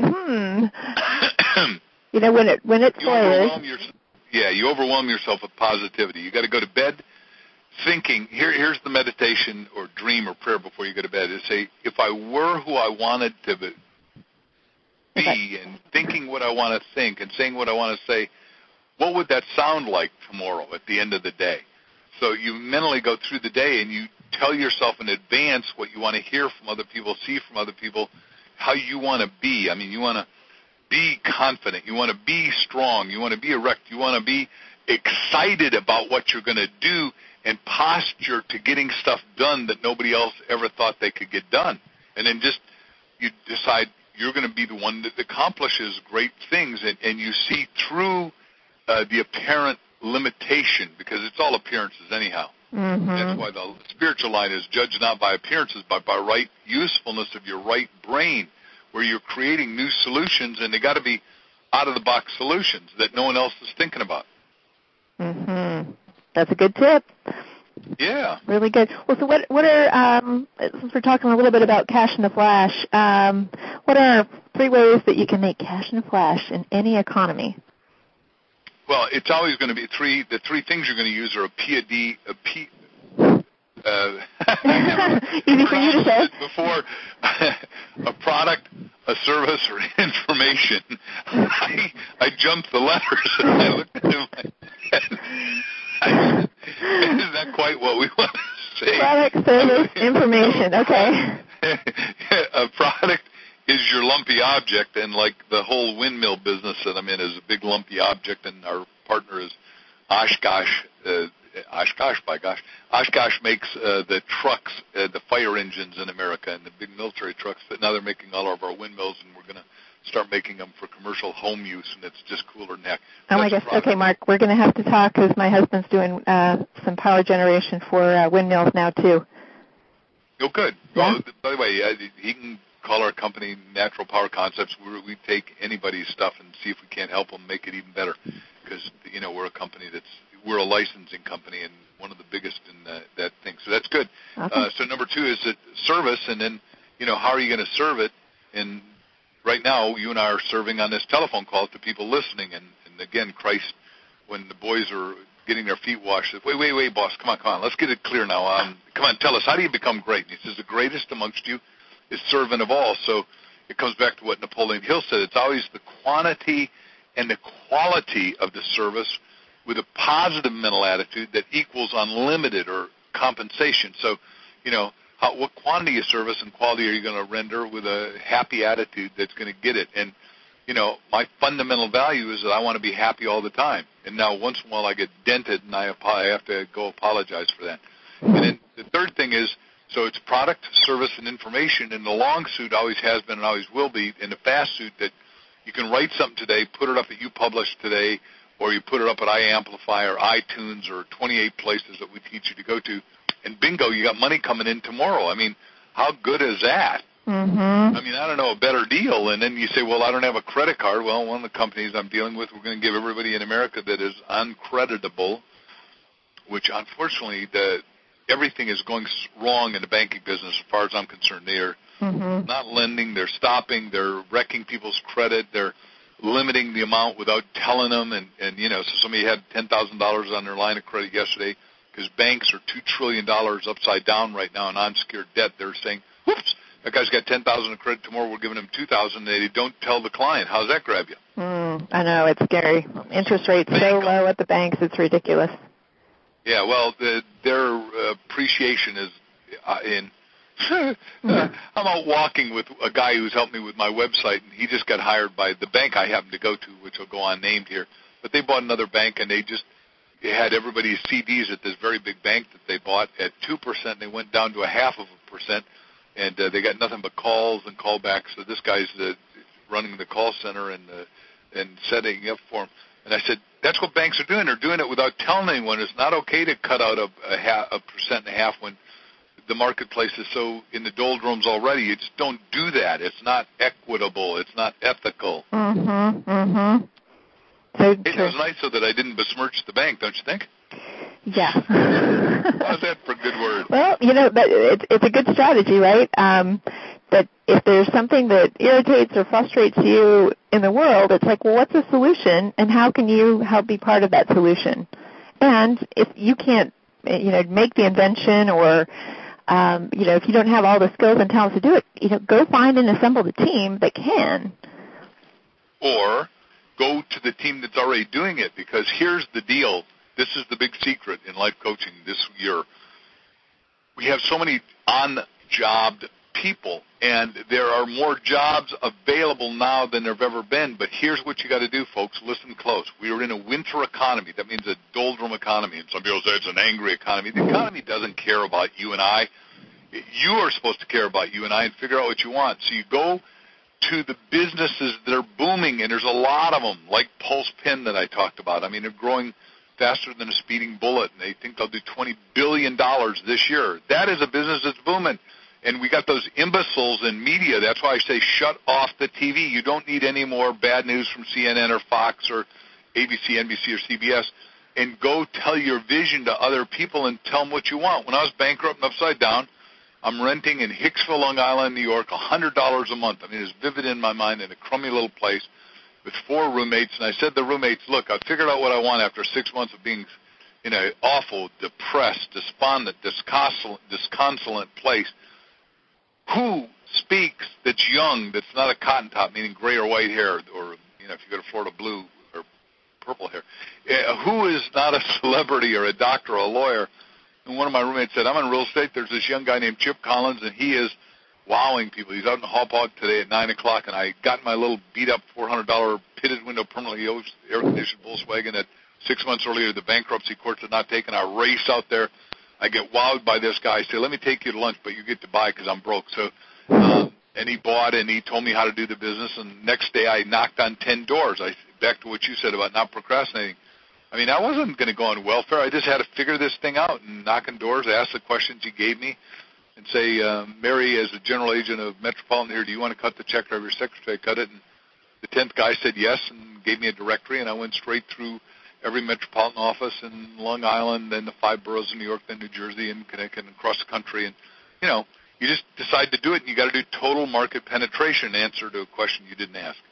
when it flares. You overwhelm yourself with positivity. You got to go to bed thinking. Here's the meditation or dream or prayer before you go to bed. Is say, if I were who I wanted to be, and thinking what I want to think and saying what I want to say, what would that sound like tomorrow at the end of the day? So you mentally go through the day and you tell yourself in advance what you want to hear from other people, see from other people, how you want to be. I mean, you want to be confident. You want to be strong. You want to be erect. You want to be excited about what you're going to do and posture to getting stuff done that nobody else ever thought they could get done. And then just you decide you're going to be the one that accomplishes great things, and you see through the apparent limitation, because it's all appearances anyhow. Mm-hmm. That's why the spiritual line is judged not by appearances, but by right usefulness of your right brain, where you're creating new solutions, and they got to be out-of-the-box solutions that no one else is thinking about. Mm-hmm. That's a good tip. Yeah. Really good. Well, so what are, since we're talking a little bit about cash in the flash, what are 3 ways that you can make cash in the flash in any economy? Well, it's always going to be the 3 things you're going to use are easy for you to say. Before a product, a service, or information. I jumped the letters and I looked at them. Is that quite what we want to say? Product, service, information. Okay. A product is your lumpy object, and like the whole windmill business that I'm in is a big lumpy object, and our partner is Oshkosh. Oshkosh makes the trucks, the fire engines in America, and the big military trucks. But now they're making all of our windmills, and we're going to start making them for commercial home use, and it's just cooler than heck. Oh, my gosh. Okay, Mark, we're going to have to talk because my husband's doing some power generation for windmills now, too. Oh, good. Yeah? Well, by the way, he can call our company Natural Power Concepts. We take anybody's stuff and see if we can't help them make it even better, because, we're a company we're a licensing company and one of the biggest in that thing. So that's good. Okay. So number 2 is that service, and then, how are you going to serve it? And right now, you and I are serving on this telephone call to people listening. And again, Christ, when the boys are getting their feet washed, said, wait, boss, come on, let's get it clear now. Come on, tell us, how do you become great? And he says, the greatest amongst you is servant of all. So it comes back to what Napoleon Hill said. It's always the quantity and the quality of the service with a positive mental attitude that equals unlimited or compensation. So, what quantity of service and quality are you going to render with a happy attitude that's going to get it? And, my fundamental value is that I want to be happy all the time. And now once in a while I get dented and I have to go apologize for that. And then the third thing is, so it's product, service, and information. And the long suit always has been and always will be, and the fast suit that you can write something today, put it up at You Publish Today, or you put it up at iAmplify or iTunes or 28 places that we teach you to go to, and bingo, you got money coming in tomorrow. I mean, how good is that? Mm-hmm. I mean, I don't know a better deal. And then you say, well, I don't have a credit card. Well, one of the companies I'm dealing with, we're going to give everybody in America that is uncreditable, which unfortunately everything is going wrong in the banking business as far as I'm concerned. They are not lending. They're stopping. They're wrecking people's credit. They're limiting the amount without telling them. And so somebody had $10,000 on their line of credit yesterday because banks are $2 trillion upside down right now in unsecured debt. They're saying, whoops, that guy's got $10,000 of credit tomorrow. We're giving him $2,000. They don't tell the client. How's that grab you? I know. It's scary. Interest rates so low at the banks. It's ridiculous. Yeah, well, their appreciation is in. I'm out walking with a guy who's helped me with my website, and he just got hired by the bank I happen to go to, which will go unnamed here. But they bought another bank, and they had everybody's CDs at this very big bank that they bought at 2%. They went down to 0.5%, and they got nothing but calls and callbacks. So this guy's running the call center and setting up for them. And I said, that's what banks are doing. They're doing it without telling anyone. It's not okay to cut out a 1.5% when the marketplace is so in the doldrums already. You just don't do that. It's not equitable. It's not ethical. Mm-hmm. So it was nice so that I didn't besmirch the bank, don't you think? Yeah. How's that for a good word? Well, but it's a good strategy, right? That if there's something that irritates or frustrates you in the world, it's like, well, what's the solution, and how can you help be part of that solution? And if you can't, make the invention or, if you don't have all the skills and talents to do it, go find and assemble the team that can. Or go to the team that's already doing it, because here's the deal. This is the big secret in life coaching this year. We have so many on-job people, and there are more jobs available now than there have ever been. But here's what you got to do, folks. Listen close. We are in a winter economy. That means a doldrum economy. And some people say it's an angry economy. The economy doesn't care about you and I. You are supposed to care about you and I and figure out what you want. So you go to the businesses that are booming, and there's a lot of them, like Pulse Pen that I talked about. I mean, they're growing faster than a speeding bullet, and they think they'll do $20 billion this year. That is a business that's booming. And we got those imbeciles in media. That's why I say shut off the TV. You don't need any more bad news from CNN or Fox or ABC, NBC, or CBS. And go tell your vision to other people and tell them what you want. When I was bankrupt and upside down, I'm renting in Hicksville, Long Island, New York, $100 a month. I mean, it's vivid in my mind, in a crummy little place with 4 roommates. And I said to the roommates, look, I figured out what I want after 6 months of being in an awful, depressed, despondent, disconsolate place. Who speaks that's young, that's not a cotton top, meaning gray or white hair, or, you know, if you go to Florida, blue or purple hair? Who is not a celebrity or a doctor or a lawyer? And one of my roommates said, I'm in real estate. There's this young guy named Chip Collins, and he is wowing people. He's out in Hauppauge today at 9 o'clock, and I got my little beat-up $400 pitted window permanently air-conditioned Volkswagen that 6 months earlier the bankruptcy courts had not taken. I race out there. I get wowed by this guy. I say, let me take you to lunch, but you get to buy because I'm broke. So, and he bought, and he told me how to do the business. And next day I knocked on 10 doors. Back to what you said about not procrastinating. I mean, I wasn't going to go on welfare. I just had to figure this thing out and knock on doors, ask the questions he gave me, and say, Mary, as the general agent of Metropolitan here, do you want to cut the check or have your secretary cut it? And the 10th guy said yes and gave me a directory, and I went straight through every metropolitan office in Long Island, then the 5 boroughs in New York, then New Jersey, and Connecticut, and across the country. And, you know, you just decide to do it, and you got to do total market penetration, answer to a question you didn't ask.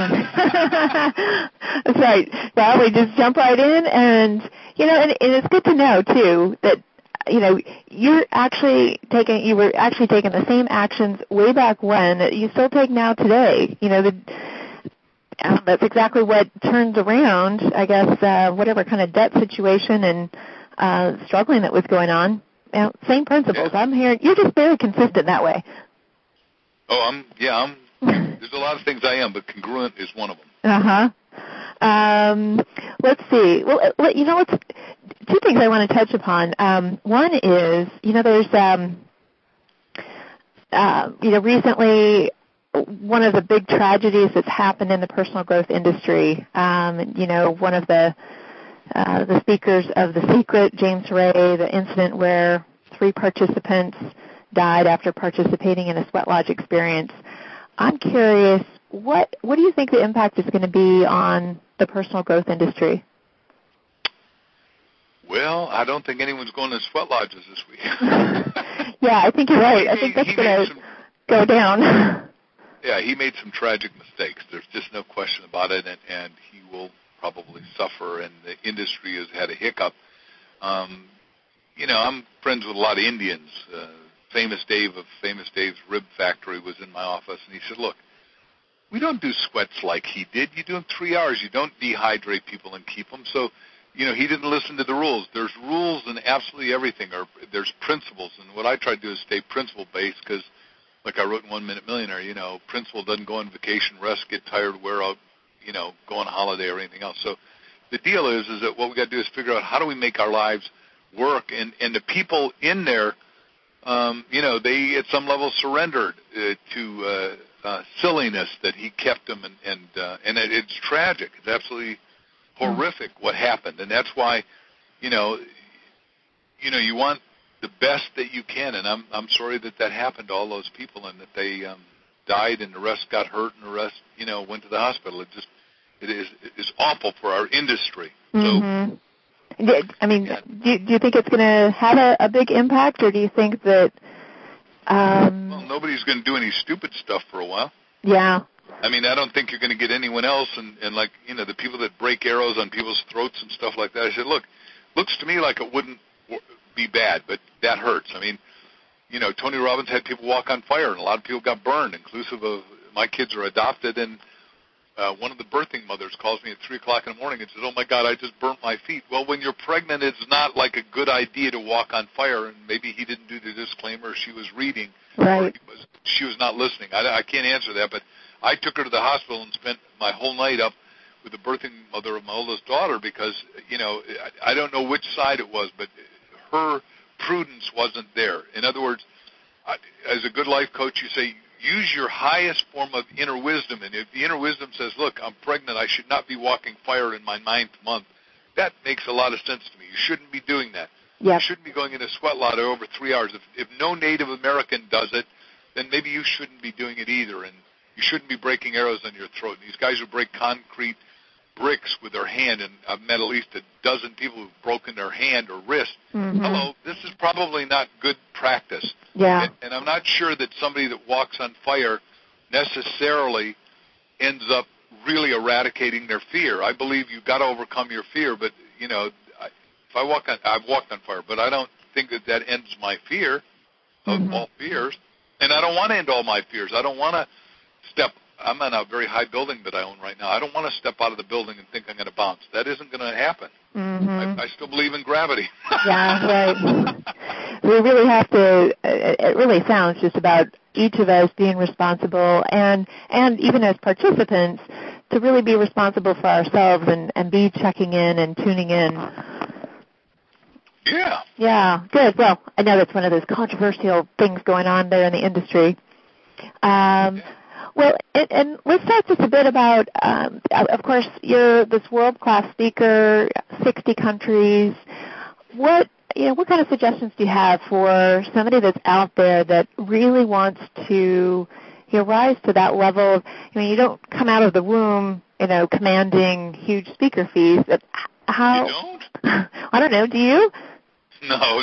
That's right. Well, we just jump right in, and, you know, and it's good to know, too, that, you know, you were actually taking the same actions way back when that you still take now today. You know, that's exactly what turns around, I guess, whatever kind of debt situation and struggling that was going on. You know, same principles. Yeah. I'm hearing you're just very consistent that way. Oh, there's a lot of things I am, but congruent is one of them. Let's see. Well, you know, two things I want to touch upon. One is, you know, there's, you know, recently one of the big tragedies that's happened in the personal growth industry. You know, one of the speakers of The Secret, James Ray, the incident where 3 participants died after participating in a sweat lodge experience. I'm curious, what do you think the impact is going to be on the personal growth industry? Well, I don't think anyone's going to sweat lodges this week. Yeah, I think you're right. I think that's going to go down. Yeah, he made some tragic mistakes. There's just no question about it, and he will probably suffer, and the industry has had a hiccup. You know, I'm friends with a lot of Indians. Famous Dave of Famous Dave's Rib Factory was in my office, and he said, look, we don't do sweats like he did. You do them 3 hours. You don't dehydrate people and keep them. So, you know, he didn't listen to the rules. There's rules in absolutely everything, or there's principles. And what I try to do is stay principle-based because, like I wrote in 1 Minute Millionaire, you know, principle doesn't go on vacation, rest, get tired, wear out, you know, go on a holiday or anything else. So the deal is that what we got to do is figure out how do we make our lives work. And the people in there, you know, they at some level surrendered to silliness that he kept them, and it's tragic. It's absolutely horrific what happened, and that's why, you know, you want the best that you can, and I'm sorry that happened to all those people, and that they died, and the rest got hurt, and the rest, you know, went to the hospital. It's awful for our industry. Mm-hmm. So. I mean, yeah. Do you think it's going to have a big impact, or do you think that... well, nobody's going to do any stupid stuff for a while. Yeah. I mean, I don't think you're going to get anyone else, and like, you know, the people that break arrows on people's throats and stuff like that. I said, look, looks to me like it wouldn't be bad, but that hurts. I mean, you know, Tony Robbins had people walk on fire, and a lot of people got burned, inclusive of my kids are adopted, and one of the birthing mothers calls me at 3 o'clock in the morning and says, oh, my God, I just burnt my feet. Well, when you're pregnant, it's not like a good idea to walk on fire, and maybe he didn't do the disclaimer. She was reading. Right. Or she was not listening. I can't answer that, but I took her to the hospital and spent my whole night up with the birthing mother of my oldest daughter because, you know, I don't know which side it was, but her prudence wasn't there. In other words, as a good life coach, you say, use your highest form of inner wisdom. And if the inner wisdom says, look, I'm pregnant, I should not be walking fire in my 9th month, that makes a lot of sense to me. You shouldn't be doing that. Yep. You shouldn't be going in a sweat lodge over 3 hours. If no Native American does it, then maybe you shouldn't be doing it either. And you shouldn't be breaking arrows on your throat. And these guys who break concrete bricks with their hand, and I've met at least a dozen people who've broken their hand or wrist. Mm-hmm. Hello, this is probably not good practice. Yeah. And I'm not sure that somebody that walks on fire necessarily ends up really eradicating their fear. I believe you've got to overcome your fear, but, you know, I've walked on fire, but I don't think that ends my fear of all fears. And I don't want to end all my fears. I don't want to I'm in a very high building that I own right now. I don't want to step out of the building and think I'm going to bounce. That isn't going to happen. I still believe in gravity. Yeah, right. We really have to, it really sounds just about each of us being responsible and even as participants to really be responsible for ourselves and be checking in and tuning in. Yeah. Yeah, good. Well, I know that's one of those controversial things going on there in the industry. Well, and let's talk just a bit about, of course, you're this world-class speaker, 60 countries. What kind of suggestions do you have for somebody that's out there that really wants to rise to that level of, you don't come out of the womb, commanding huge speaker fees. How? You don't? I don't know. Do you? No.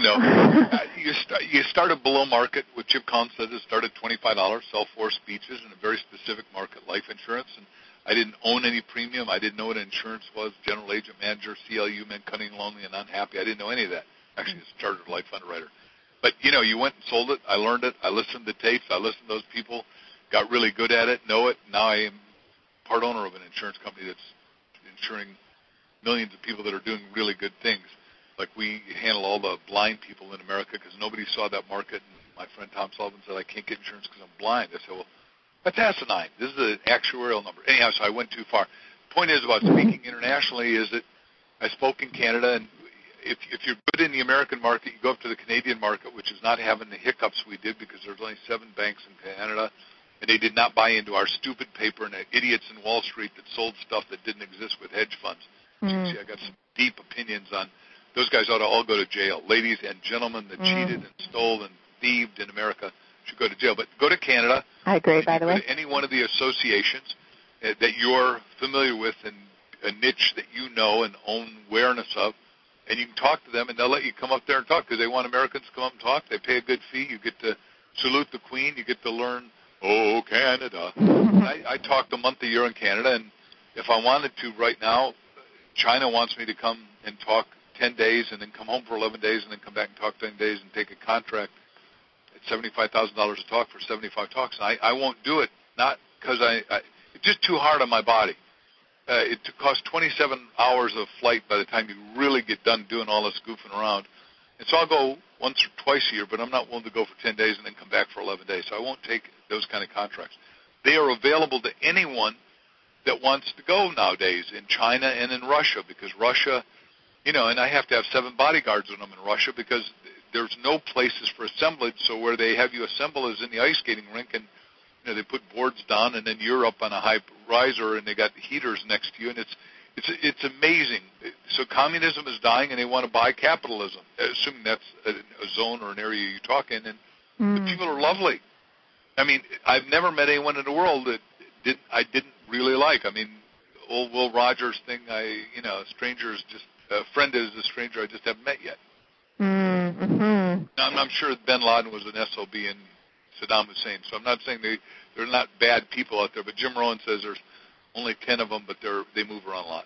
You started below market, what Chip Collins said is start at $25, sell 4 speeches in a very specific market, life insurance. And I didn't own any premium. I didn't know what insurance was, general agent, manager, CLU meant cunning, lonely, and unhappy. I didn't know any of that. Actually, it's a chartered life underwriter. But, you went and sold it. I learned it. I listened to tapes. I listened to those people, got really good at it, know it. Now I am part owner of an insurance company that's insuring millions of people that are doing really good things. Like we handle all the blind people in America because nobody saw that market. And my friend Tom Sullivan said, I can't get insurance because I'm blind. I said, well, that's asinine. This is an actuarial number. Anyhow, so I went too far. The point is about speaking internationally is that I spoke in Canada, and if you're good in the American market, you go up to the Canadian market, which is not having the hiccups we did because there's only 7 banks in Canada, and they did not buy into our stupid paper and idiots in Wall Street that sold stuff that didn't exist with hedge funds. So you see, I got some deep opinions on those guys ought to all go to jail. Ladies and gentlemen that cheated and stole and thieved in America should go to jail. But go to Canada. I agree, by the way. Go to any one of the associations that you're familiar with and a niche that you know and own awareness of, and you can talk to them, and they'll let you come up there and talk because they want Americans to come up and talk. They pay a good fee. You get to salute the Queen. You get to learn, oh, Canada. I talked a month a year in Canada, and if I wanted to right now, China wants me to come and talk 10 days and then come home for 11 days and then come back and talk 10 days and take a contract at $75,000 a talk for 75 talks. And I won't do it, not because it's just too hard on my body. It costs 27 hours of flight by the time you really get done doing all this goofing around. And so I'll go once or twice a year, but I'm not willing to go for 10 days and then come back for 11 days. So I won't take those kind of contracts. They are available to anyone that wants to go nowadays in China and in Russia because Russia – and I have to have 7 bodyguards when I'm in Russia because there's no places for assemblage. So where they have you assemble is in the ice skating rink, and they put boards down, and then you're up on a high riser, and they got heaters next to you, and it's amazing. So communism is dying, and they want to buy capitalism, assuming that's a zone or an area you talk in. And the people are lovely. I mean, I've never met anyone in the world that I didn't really like. I mean, old Will Rogers thing. Strangers just. A friend is a stranger I just haven't met yet. I'm sure Bin Laden was an SOB and Saddam Hussein, so I'm not saying they're not bad people out there, but Jim Rohn says there's only 10 of them, but they move around a lot.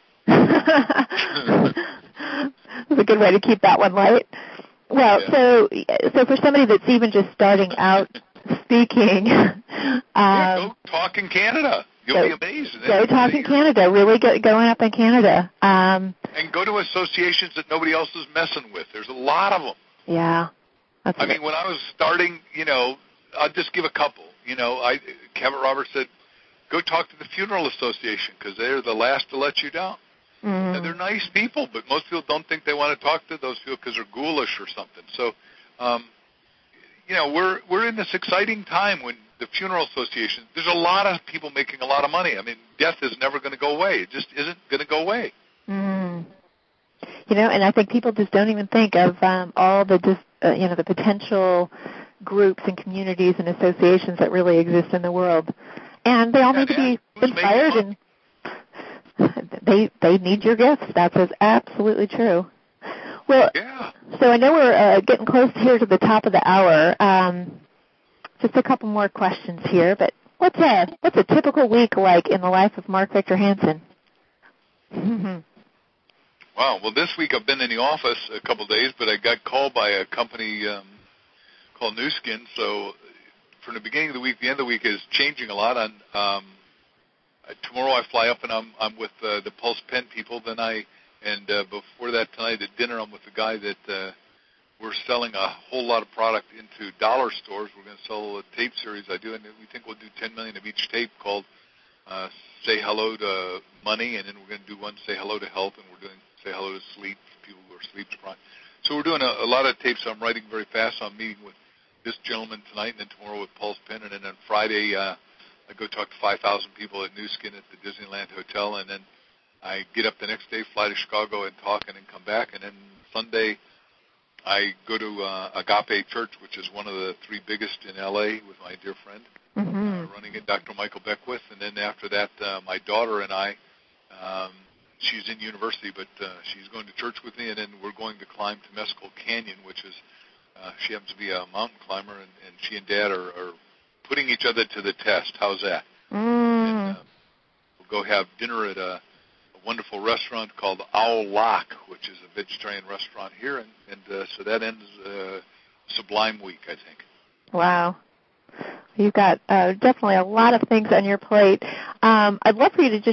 That's a good way to keep that one light. Well, yeah. So for somebody that's even just starting out speaking... go talk in Canada. You'll be amazed. Go talk in Canada, really going up in Canada. And go to associations that nobody else is messing with. There's a lot of them. Yeah. I mean, when I was starting, I'll just give a couple. Cabot Roberts said, go talk to the Funeral Association because they're the last to let you down. And they're nice people, but most people don't think they want to talk to those people because they're ghoulish or something. So, we're in this exciting time when the funeral association, there's a lot of people making a lot of money. I mean, death is never going to go away. It just isn't going to go away. Mm. You know, and I think people just don't even think of all the the potential groups and communities and associations that really exist in the world, and they all need to be inspired, and they need your gifts. That is absolutely true. Well, yeah. So I know we're getting close here to the top of the hour. Just a couple more questions here, but what's a typical week like in the life of Mark Victor Hansen? Wow. Well, this week I've been in the office a couple of days, but I got called by a company called Nu Skin. So from the beginning of the week, the end of the week is changing a lot. Tomorrow I fly up and I'm with the Pulse Pen people. Before that tonight at dinner, I'm with the guy that we're selling a whole lot of product into dollar stores. We're going to sell a tape series I do, and we think we'll do 10 million of each tape called Say Hello to Money, and then we're going to do one Say Hello to Health, and we're doing Say Hello to Sleep, people who are sleep deprived. So we're doing a lot of tapes. I'm writing very fast. So I'm meeting with this gentleman tonight, and then tomorrow with Pulse Pen, and then on Friday I go talk to 5,000 people at Nu Skin at the Disneyland Hotel, and then I get up the next day, fly to Chicago and talk, and then come back, and then Sunday I go to Agape Church, which is one of the three biggest in L.A. with my dear friend, running it, Dr. Michael Beckwith. And then after that, my daughter and I, she's in university, but she's going to church with me, and then we're going to climb Temescal Canyon, which is, she happens to be a mountain climber, and she and Dad are putting each other to the test. How's that? And, we'll go have dinner at a wonderful restaurant called Owl Lock, which is a vegetarian restaurant here, and so that ends a sublime week, I think. Wow. You've got definitely a lot of things on your plate. I'd love for you to just,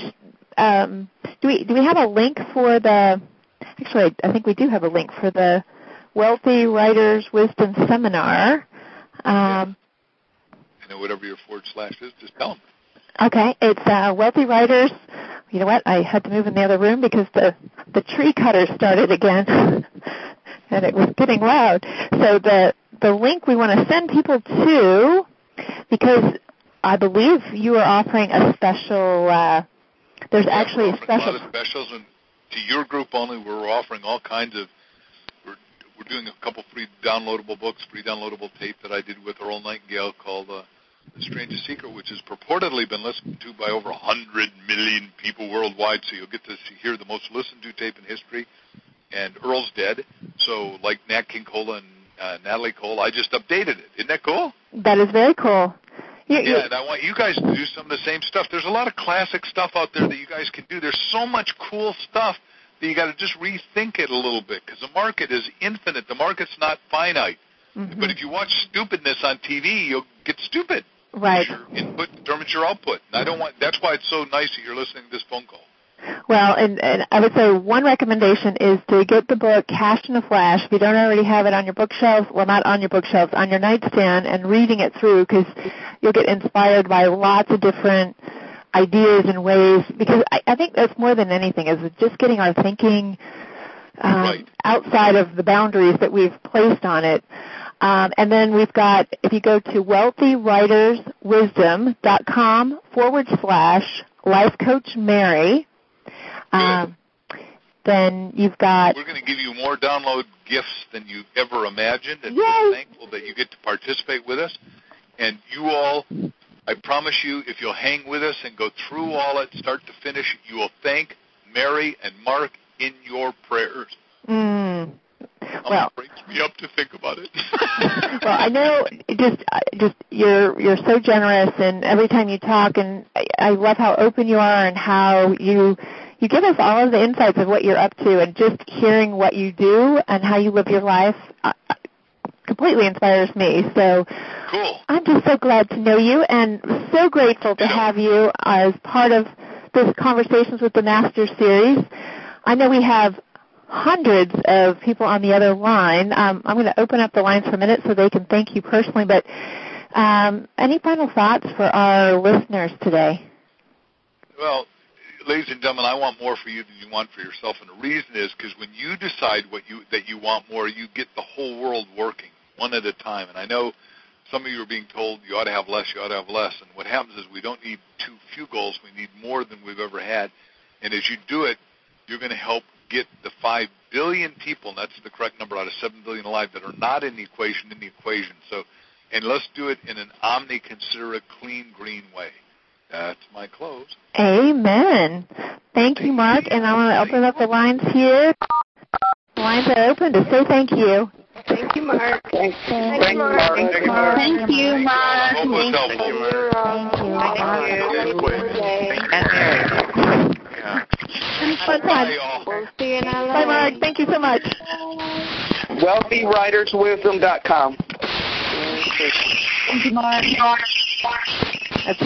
do we have a link for actually, I think we do have a link for the Wealthy Writers Wisdom Seminar. And whatever your / is, just tell them. Okay, it's Wealthy Writers. You know what? I had to move in the other room because the tree cutter started again, and it was getting loud. So the link we want to send people to, because I believe you are offering a special. There's actually a special. A lot of specials, and to your group only, we're offering all kinds of. We're doing a couple free downloadable books, free downloadable tape that I did with Earl Nightingale called The Strangest Secret, which has purportedly been listened to by over 100 million people worldwide, so you'll get to hear the most listened to tape in history. And Earl's dead, so like Nat King Cole and Natalie Cole, I just updated it. Isn't that cool? That is very cool. And I want you guys to do some of the same stuff. There's a lot of classic stuff out there that you guys can do. There's so much cool stuff that you got to just rethink it a little bit, because the market is infinite. The market's not finite. Mm-hmm. But if you watch stupidness on TV, you'll get stupid. Right. Your input determines your output. And that's why it's so nice that you're listening to this phone call. Well, and I would say one recommendation is to get the book Cash in a Flash. If you don't already have it on your bookshelf, well, not on your bookshelf, on your nightstand, and reading it through, because you'll get inspired by lots of different ideas and ways. Because I think that's more than anything, is just getting our thinking outside of the boundaries that we've placed on it. And then we've got, if you go to wealthywriterswisdom.com /Life Coach Mary, then you've got... We're going to give you more download gifts than you ever imagined, and we're thankful that you get to participate with us. And you all, I promise you, if you'll hang with us and go through all it, start to finish, you will thank Mary and Mark in your prayers. Well, it breaks me up to think about it. Well, I know just you're so generous, and every time you talk, and I love how open you are and how you give us all of the insights of what you're up to, and just hearing what you do and how you live your life completely inspires me. So cool. I'm just so glad to know you, and so grateful to have you as part of this Conversations with the Master series. I know we have hundreds of people on the other line. I'm going to open up the lines for a minute so they can thank you personally, but any final thoughts for our listeners today? Well, ladies and gentlemen, I want more for you than you want for yourself, and the reason is because when you decide that you want more, you get the whole world working one at a time. And I know some of you are being told you ought to have less, you ought to have less. And what happens is we don't need too few goals. We need more than we've ever had. And as you do it, you're going to help get the 5 billion people, and that's the correct number, out of 7 billion alive, that are not in the equation, So, and let's do it in an omni-considerate, clean, green way. That's my close. Amen. Thank you, Mark. And I want to open up the lines here. The lines are open to say thank you. Thank you, Mark. Thank you, Mark. Thank you, Mark. Thank you, Mark. Thank you. Fun time. We'll see you in LA. Bye, Mark. Thank you so much. WealthyWritersWisdom.com. Thank you, Mark. That's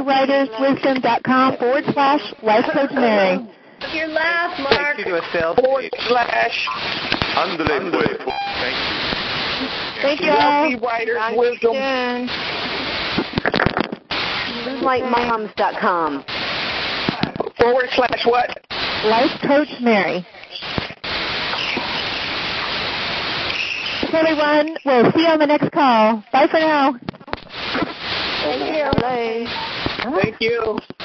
WealthyWritersWisdom.com/Life Coach Mary. Your laugh, Mark. /. Thank you all. Wealthy Writers Wisdom. MoonlightMoms.com. / what? Life Coach Mary. Okay, everyone. We'll see you on the next call. Bye for now. Thank you. Thank you.